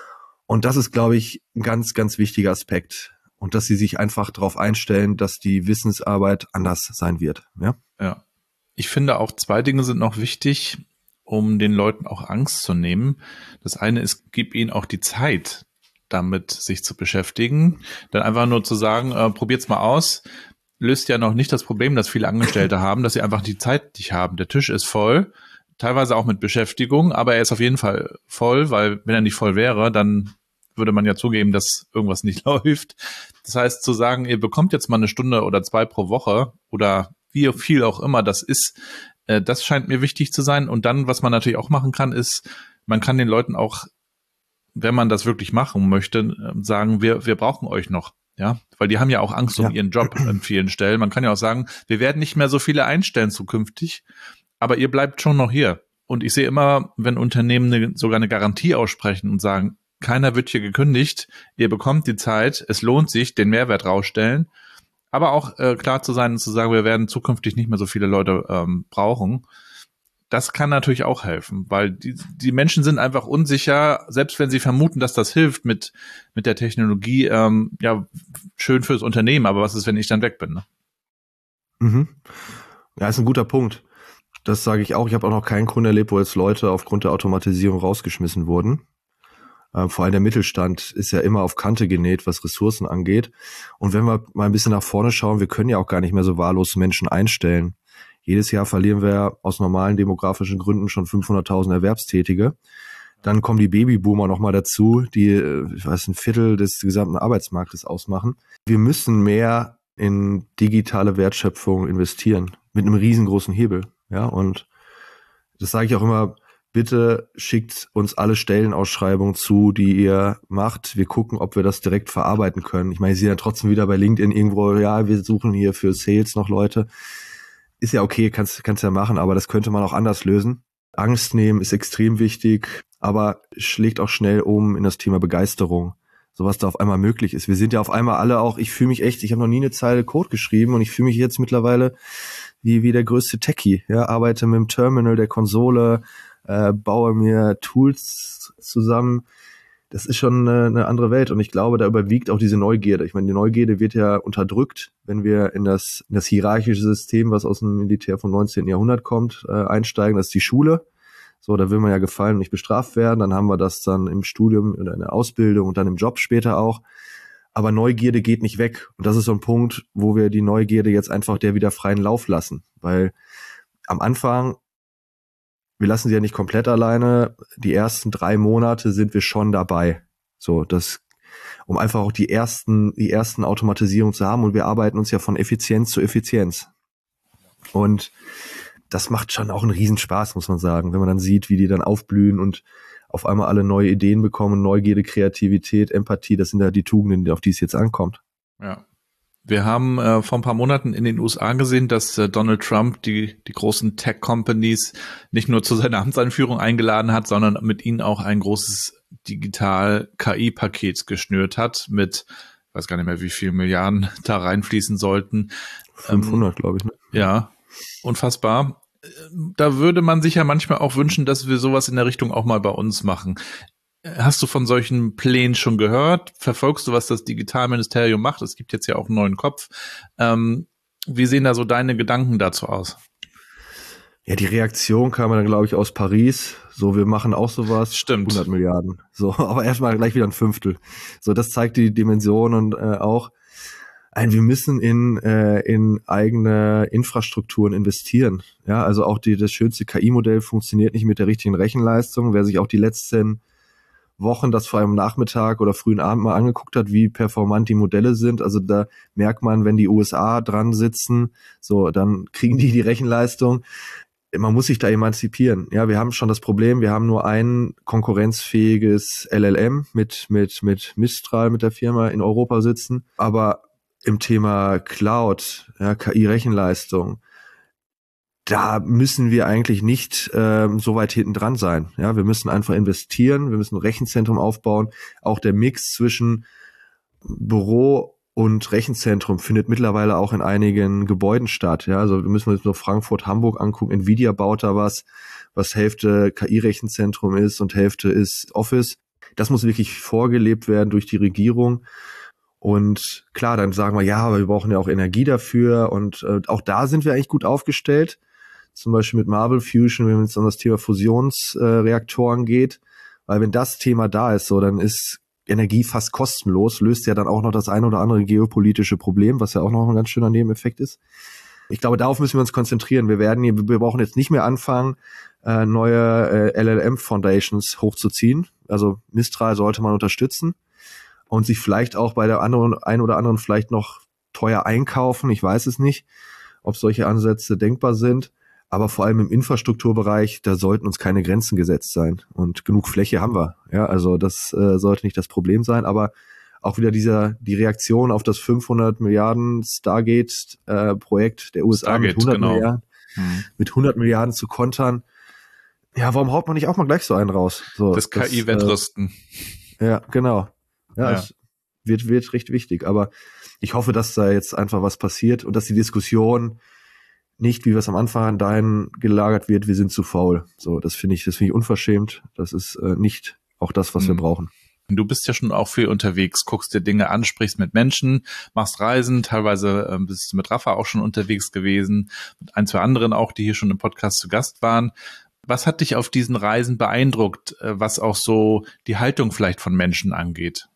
Und das ist, glaube ich, ein ganz, ganz wichtiger Aspekt. Und dass sie sich einfach darauf einstellen, dass die Wissensarbeit anders sein wird. Ja. Ich finde auch 2 Dinge sind noch wichtig, um den Leuten auch Angst zu nehmen. Das eine ist, gib ihnen auch die Zeit, damit sich zu beschäftigen. Dann einfach nur zu sagen, probiert's mal aus, löst ja noch nicht das Problem, dass viele Angestellte haben, dass sie einfach die Zeit nicht haben. Der Tisch ist voll, teilweise auch mit Beschäftigung, aber er ist auf jeden Fall voll, weil wenn er nicht voll wäre, dann würde man ja zugeben, dass irgendwas nicht läuft. Das heißt, zu sagen, ihr bekommt jetzt mal 1 Stunde oder 2 pro Woche oder wie viel auch immer das ist, das scheint mir wichtig zu sein. Und dann, was man natürlich auch machen kann, ist, man kann den Leuten auch, wenn man das wirklich machen möchte, sagen, wir brauchen euch noch. Ja, weil die haben ja auch Angst um ihren Job an vielen Stellen. Man kann ja auch sagen, wir werden nicht mehr so viele einstellen zukünftig, aber ihr bleibt schon noch hier. Und ich sehe immer, wenn Unternehmen sogar eine Garantie aussprechen und sagen, keiner wird hier gekündigt, ihr bekommt die Zeit, es lohnt sich, den Mehrwert rausstellen, aber auch klar zu sein und zu sagen, wir werden zukünftig nicht mehr so viele Leute brauchen. Das kann natürlich auch helfen, weil die Menschen sind einfach unsicher, selbst wenn sie vermuten, dass das hilft mit der Technologie, schön fürs Unternehmen, aber was ist, wenn ich dann weg bin? Ne? Mhm. Ja, ist ein guter Punkt. Das sage ich auch. Ich habe auch noch keinen Kunden erlebt, wo jetzt Leute aufgrund der Automatisierung rausgeschmissen wurden. Vor allem der Mittelstand ist ja immer auf Kante genäht, was Ressourcen angeht. Und wenn wir mal ein bisschen nach vorne schauen, wir können ja auch gar nicht mehr so wahllos Menschen einstellen. Jedes Jahr verlieren wir aus normalen demografischen Gründen schon 500.000 Erwerbstätige. Dann kommen die Babyboomer nochmal dazu, die, ich weiß, 1/4 des gesamten Arbeitsmarktes ausmachen. Wir müssen mehr in digitale Wertschöpfung investieren, mit einem riesengroßen Hebel. Ja, und das sage ich auch immer, bitte schickt uns alle Stellenausschreibungen zu, die ihr macht. Wir gucken, ob wir das direkt verarbeiten können. Ich meine, ich sehe ja trotzdem wieder bei LinkedIn irgendwo, ja, wir suchen hier für Sales noch Leute. Ist ja okay, kannst ja machen, aber das könnte man auch anders lösen. Angst nehmen ist extrem wichtig, aber schlägt auch schnell um in das Thema Begeisterung, so was da auf einmal möglich ist. Wir sind ja auf einmal alle auch, ich fühle mich echt, ich habe noch nie eine Zeile Code geschrieben und ich fühle mich jetzt mittlerweile wie der größte Techie. Ja, arbeite mit dem Terminal der Konsole, baue mir Tools zusammen. das ist schon eine andere Welt und ich glaube, da überwiegt auch diese Neugierde. Ich meine, die Neugierde wird ja unterdrückt, wenn wir in das hierarchische System, was aus dem Militär vom 19. Jahrhundert kommt, einsteigen. Das ist die Schule. So, da will man ja gefallen und nicht bestraft werden. Dann haben wir das dann im Studium oder in der Ausbildung und dann im Job später auch. Aber Neugierde geht nicht weg. Und das ist so ein Punkt, wo wir die Neugierde jetzt einfach der wieder freien Lauf lassen. Weil am Anfang, wir lassen sie ja nicht komplett alleine. Die ersten 3 Monate sind wir schon dabei. So, um einfach auch die ersten Automatisierungen zu haben. Und wir arbeiten uns ja von Effizienz zu Effizienz. Und das macht schon auch einen Riesenspaß, muss man sagen, wenn man dann sieht, wie die dann aufblühen und auf einmal alle neue Ideen bekommen, Neugierde, Kreativität, Empathie, das sind ja die Tugenden, auf die es jetzt ankommt. Ja. Wir haben vor ein paar Monaten in den USA gesehen, dass Donald Trump die großen Tech-Companies nicht nur zu seiner Amtseinführung eingeladen hat, sondern mit ihnen auch ein großes Digital-KI-Paket geschnürt hat mit, ich weiß gar nicht mehr, wie viel Milliarden da reinfließen sollten. 500, glaube ich. Ne? Ja, unfassbar. Da würde man sich ja manchmal auch wünschen, dass wir sowas in der Richtung auch mal bei uns machen. Hast du von solchen Plänen schon gehört? Verfolgst du, was das Digitalministerium macht? Es gibt jetzt ja auch einen neuen Kopf. Wie sehen da so deine Gedanken dazu aus? Ja, die Reaktion kam dann, glaube ich, aus Paris. So, wir machen auch sowas. Stimmt. 100 Milliarden. So, aber erstmal gleich wieder ein Fünftel. So, das zeigt die Dimension und auch, wir müssen in eigene Infrastrukturen investieren. Ja, also auch das schönste KI-Modell funktioniert nicht mit der richtigen Rechenleistung. Wer sich auch die letzten Wochen das vor allem Nachmittag oder frühen Abend mal angeguckt hat, wie performant die Modelle sind. Also da merkt man, wenn die USA dran sitzen, so, dann kriegen die Rechenleistung. Man muss sich da emanzipieren. Ja, wir haben schon das Problem, wir haben nur ein konkurrenzfähiges LLM mit Mistral, mit der Firma in Europa sitzen. Aber im Thema Cloud, ja, KI-Rechenleistung, da müssen wir eigentlich nicht so weit hinten dran sein. Ja, wir müssen einfach investieren, wir müssen ein Rechenzentrum aufbauen. Auch der Mix zwischen Büro und Rechenzentrum findet mittlerweile auch in einigen Gebäuden statt. Ja, also wir müssen uns nur Frankfurt, Hamburg angucken. Nvidia baut da was Hälfte KI-Rechenzentrum ist und Hälfte ist Office. Das muss wirklich vorgelebt werden durch die Regierung. Und klar, dann sagen wir, ja, aber wir brauchen ja auch Energie dafür. Und auch da sind wir eigentlich gut aufgestellt. Zum Beispiel mit Marble Fusion, wenn es um das Thema Fusionsreaktoren geht. Weil wenn das Thema da ist, so, dann ist Energie fast kostenlos, löst ja dann auch noch das ein oder andere geopolitische Problem, was ja auch noch ein ganz schöner Nebeneffekt ist. Ich glaube, darauf müssen wir uns konzentrieren. Wir brauchen jetzt nicht mehr anfangen, neue LLM-Foundations hochzuziehen. Also Mistral sollte man unterstützen und sich vielleicht auch bei der einen oder anderen vielleicht noch teuer einkaufen. Ich weiß es nicht, ob solche Ansätze denkbar sind. Aber vor allem im Infrastrukturbereich, da sollten uns keine Grenzen gesetzt sein. Und genug Fläche haben wir. Ja, also das sollte nicht das Problem sein. Aber auch wieder die Reaktion auf das 500 Milliarden Stargate-Projekt der USA Stargate, mit 100 genau. Milliarden, mit 100 Milliarden zu kontern. Ja, warum haut man nicht auch mal gleich so einen raus? So, das KI-Wettrüsten. Ja, genau. Ja, Ja. es wird richtig wichtig. Aber ich hoffe, dass da jetzt einfach was passiert und dass die Diskussion nicht, wie wir es am Anfang dahin gelagert wird, wir sind zu faul. So, das finde ich unverschämt. Das ist nicht auch das, was wir brauchen. Du bist ja schon auch viel unterwegs, guckst dir Dinge an, sprichst mit Menschen, machst Reisen, teilweise bist du mit Rafa auch schon unterwegs gewesen, mit ein, zwei anderen auch, die hier schon im Podcast zu Gast waren. Was hat dich auf diesen Reisen beeindruckt, was auch so die Haltung vielleicht von Menschen angeht?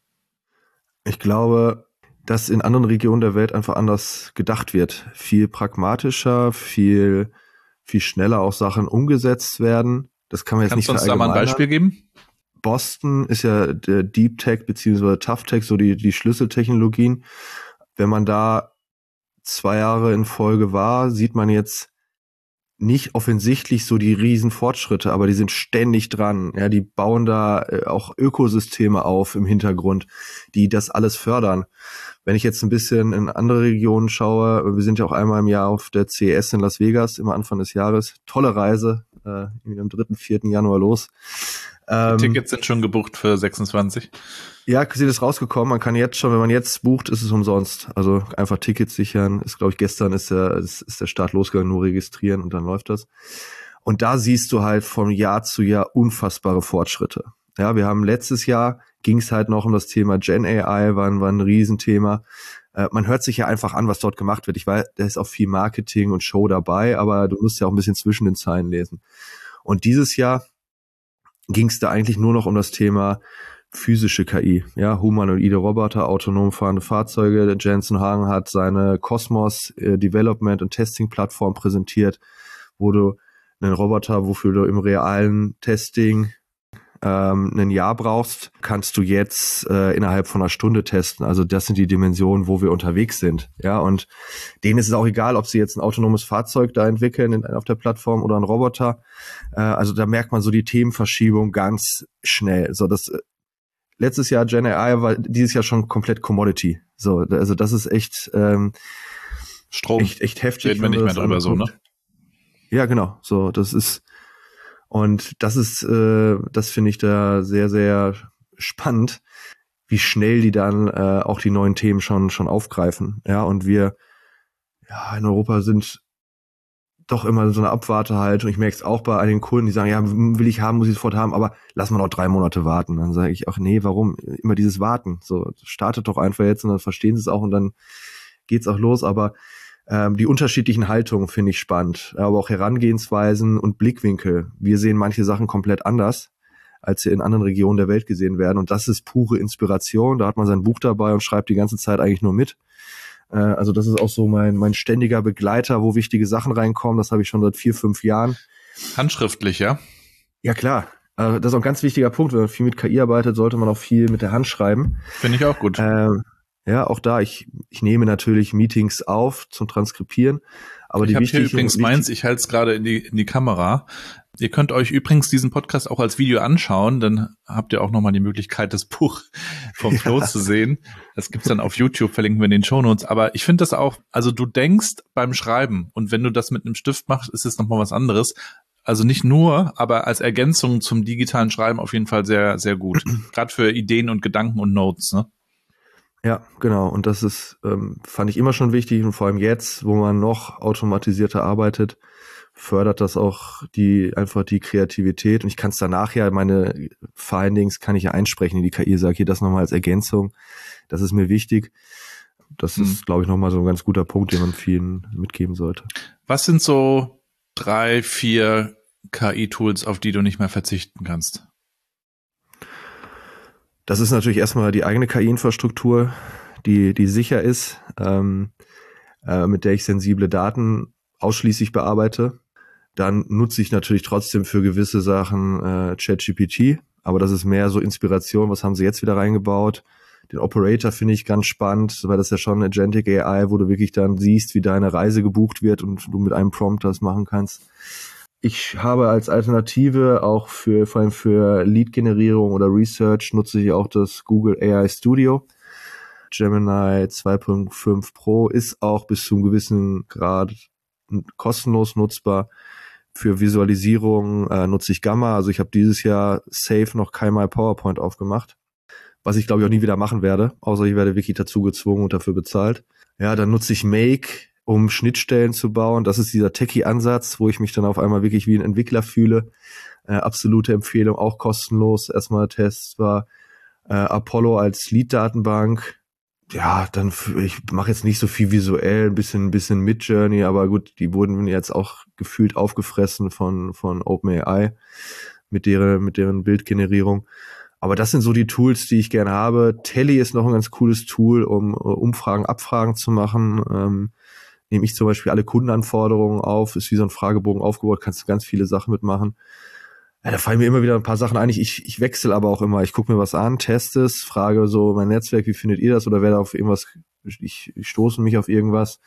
Ich glaube, dass in anderen Regionen der Welt einfach anders gedacht wird. Viel pragmatischer, viel schneller auch Sachen umgesetzt werden. Das kann man jetzt Kannst nicht du uns da mal ein Beispiel geben? Boston ist ja der Deep Tech bzw. Tough Tech, so die Schlüsseltechnologien. Wenn man da 2 Jahre in Folge war, sieht man jetzt nicht offensichtlich so die riesen Fortschritte, aber die sind ständig dran. Ja, die bauen da auch Ökosysteme auf im Hintergrund, die das alles fördern. Wenn ich jetzt ein bisschen in andere Regionen schaue, wir sind ja auch einmal im Jahr auf der CES in Las Vegas, immer Anfang des Jahres. Tolle Reise, am 3., 4. Januar los. Die Tickets sind schon gebucht für 26. Ja, sie ist rausgekommen. Man kann jetzt schon, wenn man jetzt bucht, ist es umsonst. Also einfach Tickets sichern. Ist, glaube ich, gestern ist der Start losgegangen, nur registrieren und dann läuft das. Und da siehst du halt von Jahr zu Jahr unfassbare Fortschritte. Ja, wir haben letztes Jahr ging es halt noch um das Thema Gen AI, war ein Riesenthema. Man hört sich ja einfach an, was dort gemacht wird. Ich weiß, da ist auch viel Marketing und Show dabei, aber du musst ja auch ein bisschen zwischen den Zeilen lesen. Und dieses Jahr ging es da eigentlich nur noch um das Thema physische KI, ja, humanoide Roboter, autonom fahrende Fahrzeuge. Jensen Huang hat seine Cosmos Development und Testing Plattform präsentiert, wo du einen Roboter, wofür du im realen Testing ein Jahr brauchst, kannst du jetzt innerhalb von einer Stunde testen. Also das sind die Dimensionen, wo wir unterwegs sind. Ja, und denen ist es auch egal, ob sie jetzt ein autonomes Fahrzeug da entwickeln auf der Plattform oder einen Roboter. Also da merkt man so die Themenverschiebung ganz schnell. So, das letztes Jahr Gen AI war dieses Jahr schon komplett Commodity. So, also das ist echt Strom. Echt heftig. Reden wir nicht mehr drüber so, ne? Ja, genau. So, das ist das finde ich da sehr, sehr spannend, wie schnell die dann auch die neuen Themen schon aufgreifen. Ja, und wir in Europa sind doch immer so eine Abwartehaltung. Ich merke es auch bei einigen Kunden, die sagen, ja, will ich haben, muss ich sofort haben, aber lass mal noch 3 Monate warten. Dann sage ich auch, nee, warum immer dieses Warten? So, startet doch einfach jetzt und dann verstehen sie es auch und dann geht's auch los. Aber die unterschiedlichen Haltungen finde ich spannend, aber auch Herangehensweisen und Blickwinkel. Wir sehen manche Sachen komplett anders, als sie in anderen Regionen der Welt gesehen werden. Und das ist pure Inspiration. Da hat man sein Buch dabei und schreibt die ganze Zeit eigentlich nur mit. Also das ist auch so mein ständiger Begleiter, wo wichtige Sachen reinkommen. Das habe ich schon seit 4, 5 Jahren. Handschriftlich, ja? Ja, klar. Das ist auch ein ganz wichtiger Punkt. Wenn man viel mit KI arbeitet, sollte man auch viel mit der Hand schreiben. Finde ich auch gut. Ja, auch da, ich nehme natürlich Meetings auf zum Transkribieren. Aber ich habe hier übrigens meins, ich halte es gerade in die Kamera. Ihr könnt euch übrigens diesen Podcast auch als Video anschauen, dann habt ihr auch nochmal die Möglichkeit, das Buch vom Flo zu sehen. Das gibt's dann auf YouTube, verlinken wir in den Shownotes. Aber ich finde das auch, also du denkst beim Schreiben und wenn du das mit einem Stift machst, ist es nochmal was anderes. Also nicht nur, aber als Ergänzung zum digitalen Schreiben auf jeden Fall sehr, sehr gut. Gerade für Ideen und Gedanken und Notes, ne? Ja, genau. Und das ist, fand ich immer schon wichtig und vor allem jetzt, wo man noch automatisierter arbeitet, fördert das auch einfach die Kreativität. Und ich kann es danach ja, meine Findings kann ich ja einsprechen in die KI, sage hier das nochmal als Ergänzung. Das ist mir wichtig. Das ist, glaube ich, nochmal so ein ganz guter Punkt, den man vielen mitgeben sollte. Was sind so 3, 4 KI-Tools, auf die du nicht mehr verzichten kannst? Das ist natürlich erstmal die eigene KI-Infrastruktur, die sicher ist, mit der ich sensible Daten ausschließlich bearbeite. Dann nutze ich natürlich trotzdem für gewisse Sachen ChatGPT, aber das ist mehr so Inspiration, was haben sie jetzt wieder reingebaut. Den Operator finde ich ganz spannend, weil das ist ja schon Agentic AI, wo du wirklich dann siehst, wie deine Reise gebucht wird und du mit einem Prompt das machen kannst. Ich habe als Alternative auch vor allem für Lead-Generierung oder Research nutze ich auch das Google AI Studio. Gemini 2.5 Pro ist auch bis zu einem gewissen Grad kostenlos nutzbar. Für Visualisierung nutze ich Gamma. Also ich habe dieses Jahr safe noch keinmal PowerPoint aufgemacht, was ich glaube ich auch nie wieder machen werde, außer ich werde wirklich dazu gezwungen und dafür bezahlt. Ja, dann nutze ich Make, um Schnittstellen zu bauen. Das ist dieser Techie-Ansatz, wo ich mich dann auf einmal wirklich wie ein Entwickler fühle. Absolute Empfehlung, auch kostenlos. Erstmal Test war Apollo als Lead-Datenbank. Ja, dann ich mache jetzt nicht so viel visuell, ein bisschen Midjourney, aber gut, die wurden jetzt auch gefühlt aufgefressen von OpenAI mit deren Bildgenerierung. Aber das sind so die Tools, die ich gerne habe. Telly ist noch ein ganz cooles Tool, um Umfragen, Abfragen zu machen. Nehme ich zum Beispiel alle Kundenanforderungen auf, ist wie so ein Fragebogen aufgebaut, kannst du ganz viele Sachen mitmachen. Ja, da fallen mir immer wieder ein paar Sachen ein. Ich wechsle aber auch immer. Ich gucke mir was an, teste es, frage so mein Netzwerk, wie findet ihr das? Oder wer da auf irgendwas, ich stoße mich auf irgendwas.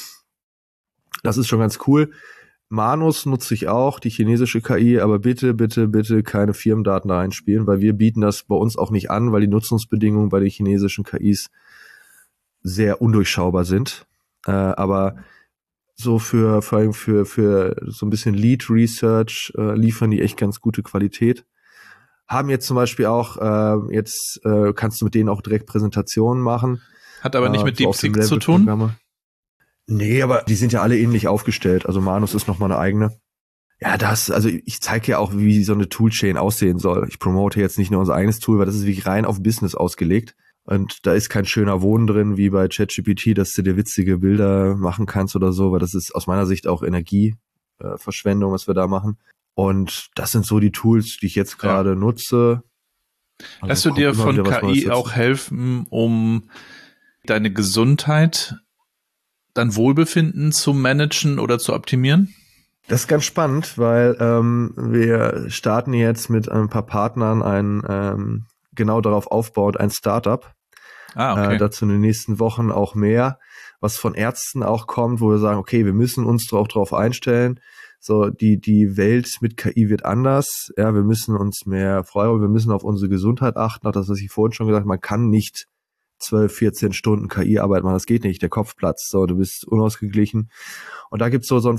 Das ist schon ganz cool. Manus nutze ich auch, die chinesische KI, aber bitte, bitte, bitte keine Firmendaten da einspielen, weil wir bieten das bei uns auch nicht an, weil die Nutzungsbedingungen bei den chinesischen KIs sehr undurchschaubar sind. Aber so vor allem für so ein bisschen Lead Research liefern die echt ganz gute Qualität. Haben jetzt zum Beispiel auch, kannst du mit denen auch direkt Präsentationen machen. Hat aber nicht mit DeepSeek zu tun? Nee, aber die sind ja alle ähnlich aufgestellt. Also Manus ist nochmal eine eigene. Ja, also ich zeige ja auch, wie so eine Toolchain aussehen soll. Ich promote jetzt nicht nur unser eigenes Tool, weil das ist wirklich rein auf Business ausgelegt. Und da ist kein schöner Wohnen drin, wie bei ChatGPT, dass du dir witzige Bilder machen kannst oder so, weil das ist aus meiner Sicht auch Energieverschwendung, was wir da machen. Und das sind so die Tools, die ich jetzt gerade nutze. Also lässt du dir von KI auch helfen, um deine Gesundheit, dein Wohlbefinden zu managen oder zu optimieren? Das ist ganz spannend, weil wir starten jetzt mit ein paar Partnern ein genau darauf aufbaut, ein Startup. Okay. Dazu in den nächsten Wochen auch mehr, was von Ärzten auch kommt, wo wir sagen, okay, wir müssen uns auch darauf einstellen. So, die Welt mit KI wird anders. Ja, wir müssen uns mehr Freiraum, wir müssen auf unsere Gesundheit achten. Auch das, was ich vorhin schon gesagt habe, man kann nicht 12, 14 Stunden KI-Arbeit machen, das geht nicht, der Kopf platzt, so, du bist unausgeglichen. Und da gibt's so ein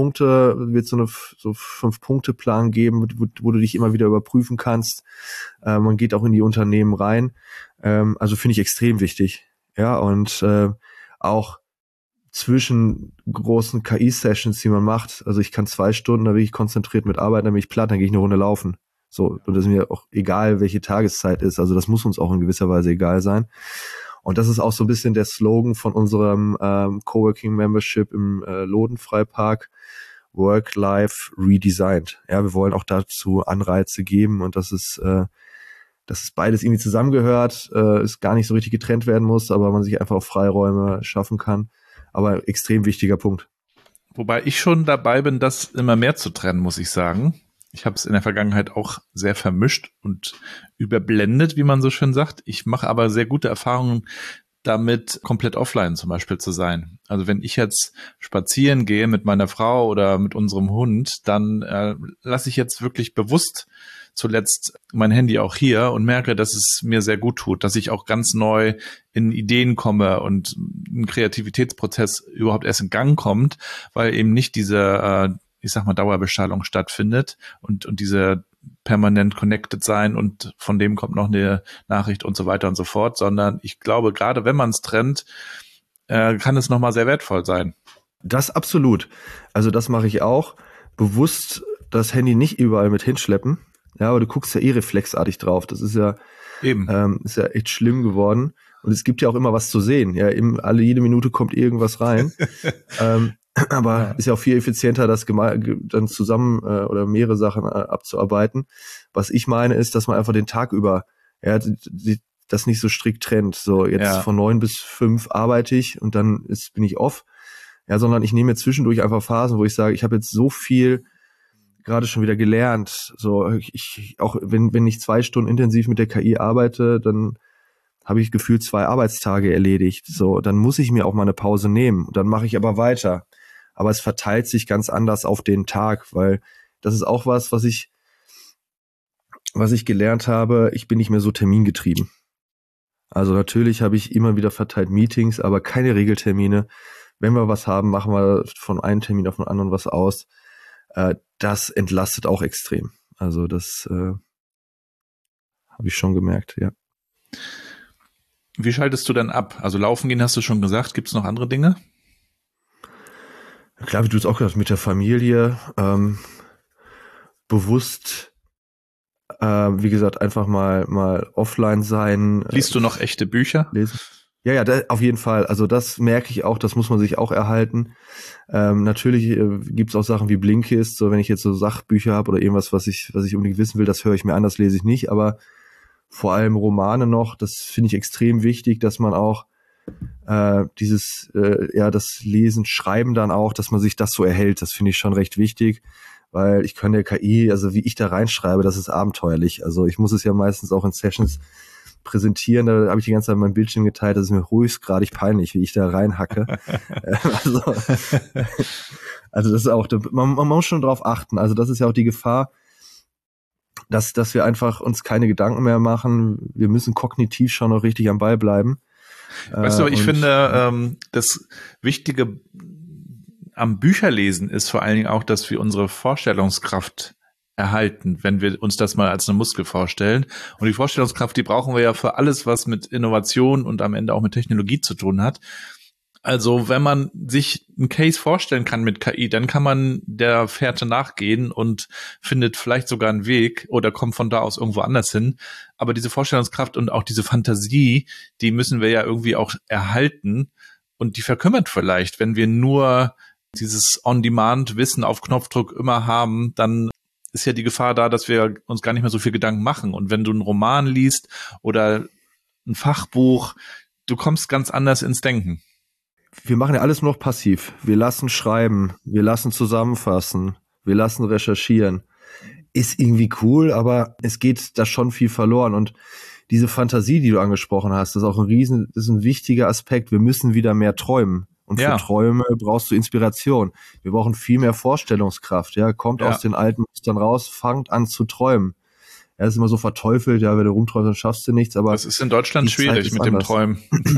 5-Punkte-Plan geben, wo du dich immer wieder überprüfen kannst. Man geht auch in die Unternehmen rein. Also finde ich extrem wichtig. Ja, und auch zwischen großen KI-Sessions, die man macht, also ich kann 2 Stunden da wirklich konzentriert mit arbeiten, dann bin ich platt, dann gehe ich eine Runde laufen. So, und das ist mir auch egal, welche Tageszeit ist. Also das muss uns auch in gewisser Weise egal sein. Und das ist auch so ein bisschen der Slogan von unserem Coworking Membership im Lodenfreipark, Work-Life Redesigned. Ja, wir wollen auch dazu Anreize geben und dass es beides irgendwie zusammengehört, es gar nicht so richtig getrennt werden muss, aber man sich einfach auch Freiräume schaffen kann. Aber extrem wichtiger Punkt. Wobei ich schon dabei bin, das immer mehr zu trennen, muss ich sagen. Ich habe es in der Vergangenheit auch sehr vermischt und überblendet, wie man so schön sagt. Ich mache aber sehr gute Erfahrungen damit, komplett offline zum Beispiel zu sein. Also wenn ich jetzt spazieren gehe mit meiner Frau oder mit unserem Hund, dann lasse ich jetzt wirklich bewusst zuletzt mein Handy auch hier und merke, dass es mir sehr gut tut, dass ich auch ganz neu in Ideen komme und ein Kreativitätsprozess überhaupt erst in Gang kommt, weil eben nicht diese ich sag mal, Dauerbeschallung stattfindet und diese permanent connected sein und von dem kommt noch eine Nachricht und so weiter und so fort, sondern ich glaube, gerade wenn man es trennt, kann es nochmal sehr wertvoll sein. Das absolut. Also das mache ich auch. Bewusst das Handy nicht überall mit hinschleppen. Ja, aber du guckst ja reflexartig drauf. Das ist ja eben ist ja echt schlimm geworden. Und es gibt ja auch immer was zu sehen. Ja, jede Minute kommt irgendwas rein. Aber ist ja auch viel effizienter, das dann zusammen oder mehrere Sachen abzuarbeiten. Was ich meine, ist, dass man einfach den Tag über das nicht so strikt trennt. So, jetzt von 9 bis 5 arbeite ich und dann bin ich off. Ja, sondern ich nehme mir zwischendurch einfach Phasen, wo ich sage, ich habe jetzt so viel gerade schon wieder gelernt. So, ich auch wenn ich 2 Stunden intensiv mit der KI arbeite, dann habe ich gefühlt 2 Arbeitstage erledigt. So, dann muss ich mir auch mal eine Pause nehmen. Dann mache ich aber weiter. Aber es verteilt sich ganz anders auf den Tag, weil das ist auch was ich gelernt habe. Ich bin nicht mehr so termingetrieben. Also natürlich habe ich immer wieder verteilt Meetings, aber keine Regeltermine. Wenn wir was haben, machen wir von einem Termin auf den anderen was aus. Das entlastet auch extrem. Also das habe ich schon gemerkt, ja. Wie schaltest du denn ab? Also laufen gehen hast du schon gesagt. Gibt es noch andere Dinge? Klar, wie du es auch gesagt hast, mit der Familie, bewusst, wie gesagt, einfach mal offline sein. Liest du noch echte Bücher? Lesen. Ja, auf jeden Fall. Also das merke ich auch, das muss man sich auch erhalten. Natürlich gibt's auch Sachen wie Blinkist, so wenn ich jetzt so Sachbücher habe oder irgendwas, was ich unbedingt wissen will, das höre ich mir an, das lese ich nicht, aber vor allem Romane noch, das finde ich extrem wichtig, dass man auch das Lesen, Schreiben dann auch, dass man sich das so erhält, das finde ich schon recht wichtig, weil ich kann der KI, also wie ich da reinschreibe, das ist abenteuerlich. Also ich muss es ja meistens auch in Sessions präsentieren, da habe ich die ganze Zeit mein Bildschirm geteilt, das ist mir höchstgradig peinlich, wie ich da reinhacke. Also das ist auch, man muss schon drauf achten, also das ist ja auch die Gefahr, dass wir einfach uns keine Gedanken mehr machen, wir müssen kognitiv schon noch richtig am Ball bleiben. Weißt du, ich finde, das Wichtige am Bücherlesen ist vor allen Dingen auch, dass wir unsere Vorstellungskraft erhalten, wenn wir uns das mal als eine Muskel vorstellen. Und die Vorstellungskraft, die brauchen wir ja für alles, was mit Innovation und am Ende auch mit Technologie zu tun hat. Also wenn man sich einen Case vorstellen kann mit KI, dann kann man der Fährte nachgehen und findet vielleicht sogar einen Weg oder kommt von da aus irgendwo anders hin. Aber diese Vorstellungskraft und auch diese Fantasie, die müssen wir ja irgendwie auch erhalten. Und die verkümmert vielleicht, wenn wir nur dieses On-Demand-Wissen auf Knopfdruck immer haben, dann ist ja die Gefahr da, dass wir uns gar nicht mehr so viel Gedanken machen. Und wenn du einen Roman liest oder ein Fachbuch, du kommst ganz anders ins Denken. Wir machen ja alles nur noch passiv. Wir lassen schreiben, wir lassen zusammenfassen, wir lassen recherchieren. Ist irgendwie cool, aber es geht da schon viel verloren. Und diese Fantasie, die du angesprochen hast, das ist auch das ist ein wichtiger Aspekt. Wir müssen wieder mehr träumen. Und für Träume brauchst du Inspiration. Wir brauchen viel mehr Vorstellungskraft. Ja, kommt aus den alten Mustern raus, fangt an zu träumen. Er ist immer so verteufelt, ja, wenn du rumträumst, dann schaffst du nichts. Aber das ist in Deutschland schwierig mit dem Träumen.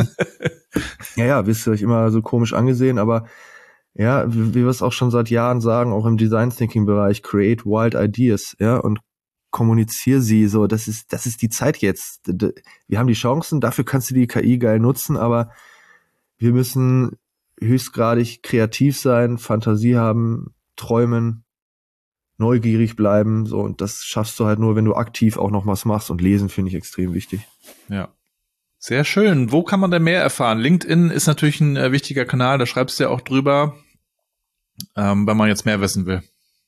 Ja, wisst ihr euch immer so komisch angesehen, aber ja, wie wir es auch schon seit Jahren sagen, auch im Design Thinking Bereich, create wild ideas, ja, und kommuniziere sie so, das ist die Zeit jetzt. Wir haben die Chancen, dafür kannst du die KI geil nutzen, aber wir müssen höchstgradig kreativ sein, Fantasie haben, träumen, neugierig bleiben, so, und das schaffst du halt nur, wenn du aktiv auch noch was machst, und lesen finde ich extrem wichtig. Ja. Sehr schön. Wo kann man denn mehr erfahren? LinkedIn ist natürlich ein wichtiger Kanal, da schreibst du ja auch drüber, wenn man jetzt mehr wissen will.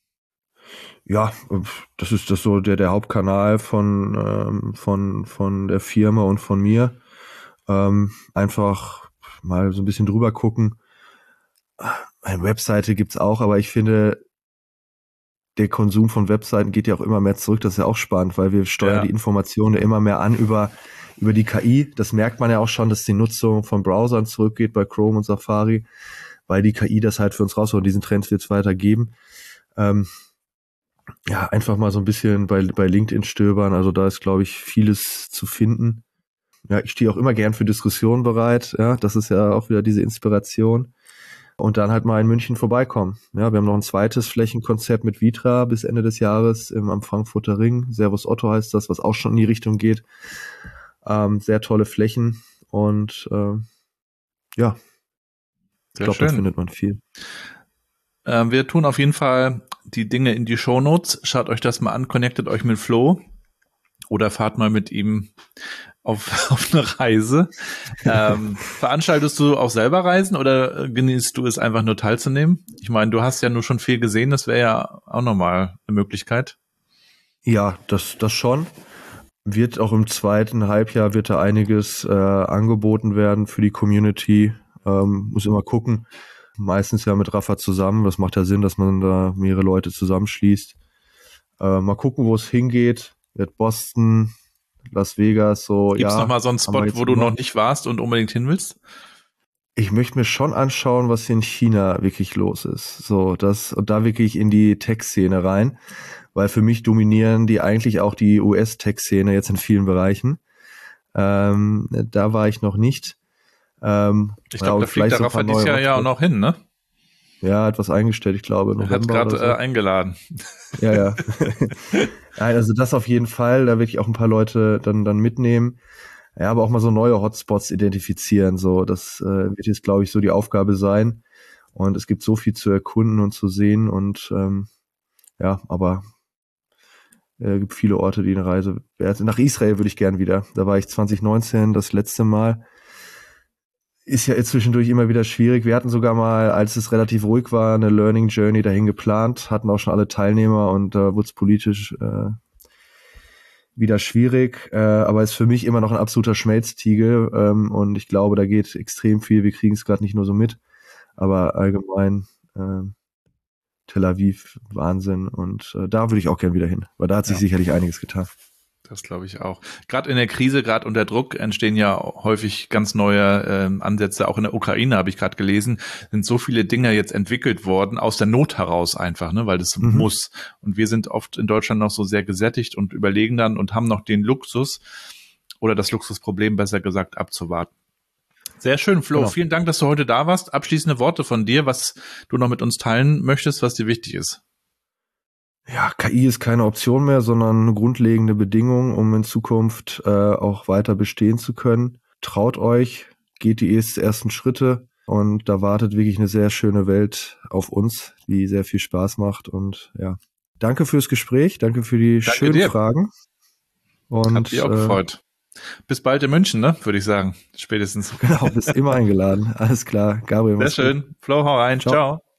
Ja, das ist das so der Hauptkanal von der Firma und von mir. Einfach mal so ein bisschen drüber gucken. Eine Webseite gibt's auch, aber ich finde, der Konsum von Webseiten geht ja auch immer mehr zurück. Das ist ja auch spannend, weil wir steuern die Informationen ja immer mehr an über die KI. Das merkt man ja auch schon, dass die Nutzung von Browsern zurückgeht bei Chrome und Safari, weil die KI das halt für uns rausholt, und diesen Trend wird es weitergeben. Ja, einfach mal so ein bisschen bei LinkedIn stöbern. Also da ist, glaube ich, vieles zu finden. Ja, ich stehe auch immer gern für Diskussionen bereit. Ja, das ist ja auch wieder diese Inspiration. Und dann halt mal in München vorbeikommen. Ja, wir haben noch ein zweites Flächenkonzept mit Vitra bis Ende des Jahres am Frankfurter Ring. Servus Otto heißt das, was auch schon in die Richtung geht. Sehr tolle Flächen und ja, ich glaube, da findet man viel. Wir tun auf jeden Fall die Dinge in die Shownotes. Schaut euch das mal an, connectet euch mit Flo oder fahrt mal mit ihm auf eine Reise. Veranstaltest du auch selber Reisen oder genießt du es einfach nur teilzunehmen? Ich meine, du hast ja nur schon viel gesehen, das wäre ja auch nochmal eine Möglichkeit. Ja, das schon. Wird auch im zweiten Halbjahr wird da einiges angeboten werden für die Community. Muss immer gucken. Meistens ja mit Rafa zusammen. Das macht ja Sinn, dass man da mehrere Leute zusammenschließt. Mal gucken, wo es hingeht. Wird Boston, Las Vegas, so. Gibt's noch mal so einen Spot, wo du noch nicht warst und unbedingt hin willst? Ich möchte mir schon anschauen, was hier in China wirklich los ist. So, und da wirklich in die Tech-Szene rein. Weil für mich dominieren die eigentlich auch die US-Tech-Szene jetzt in vielen Bereichen. Da war ich noch nicht. Ich glaube, da fliegt der Rafa dieses Jahr ja auch noch hin, ne? Ja, etwas eingestellt, ich glaube. Er hat gerade eingeladen. Ja. Also das auf jeden Fall, da will ich auch ein paar Leute dann mitnehmen. Ja, aber auch mal so neue Hotspots identifizieren. So, das wird jetzt, glaube ich, so die Aufgabe sein. Und es gibt so viel zu erkunden und zu sehen. Und ja, aber gibt viele Orte, die eine Reise wert sind. Nach Israel würde ich gern wieder. Da war ich 2019 das letzte Mal. Ist ja jetzt zwischendurch immer wieder schwierig. Wir hatten sogar mal, als es relativ ruhig war, eine Learning Journey dahin geplant, hatten auch schon alle Teilnehmer, und da wurde es politisch wieder schwierig. Aber ist für mich immer noch ein absoluter Schmelztiegel, und ich glaube, da geht extrem viel. Wir kriegen es gerade nicht nur so mit, aber allgemein Tel Aviv, Wahnsinn, und da würde ich auch gern wieder hin, weil da hat sich sicherlich einiges getan. Das glaube ich auch. Gerade in der Krise, gerade unter Druck, entstehen ja häufig ganz neue Ansätze. Auch in der Ukraine, habe ich gerade gelesen, sind so viele Dinge jetzt entwickelt worden, aus der Not heraus einfach, ne, weil das muss. Und wir sind oft in Deutschland noch so sehr gesättigt und überlegen dann und haben noch den Luxus oder das Luxusproblem, besser gesagt, abzuwarten. Sehr schön, Flo. Genau. Vielen Dank, dass du heute da warst. Abschließende Worte von dir, was du noch mit uns teilen möchtest, was dir wichtig ist. Ja, KI ist keine Option mehr, sondern eine grundlegende Bedingung, um in Zukunft auch weiter bestehen zu können. Traut euch, geht die ersten Schritte. Und da wartet wirklich eine sehr schöne Welt auf uns, die sehr viel Spaß macht. Und ja, danke fürs Gespräch, danke für die schönen Fragen. Und hat mich auch gefreut. Bis bald in München, ne? Würde ich sagen. Spätestens. Genau, bist immer eingeladen. Alles klar. Gabriel. Sehr schön. Flo, hau rein. Ciao.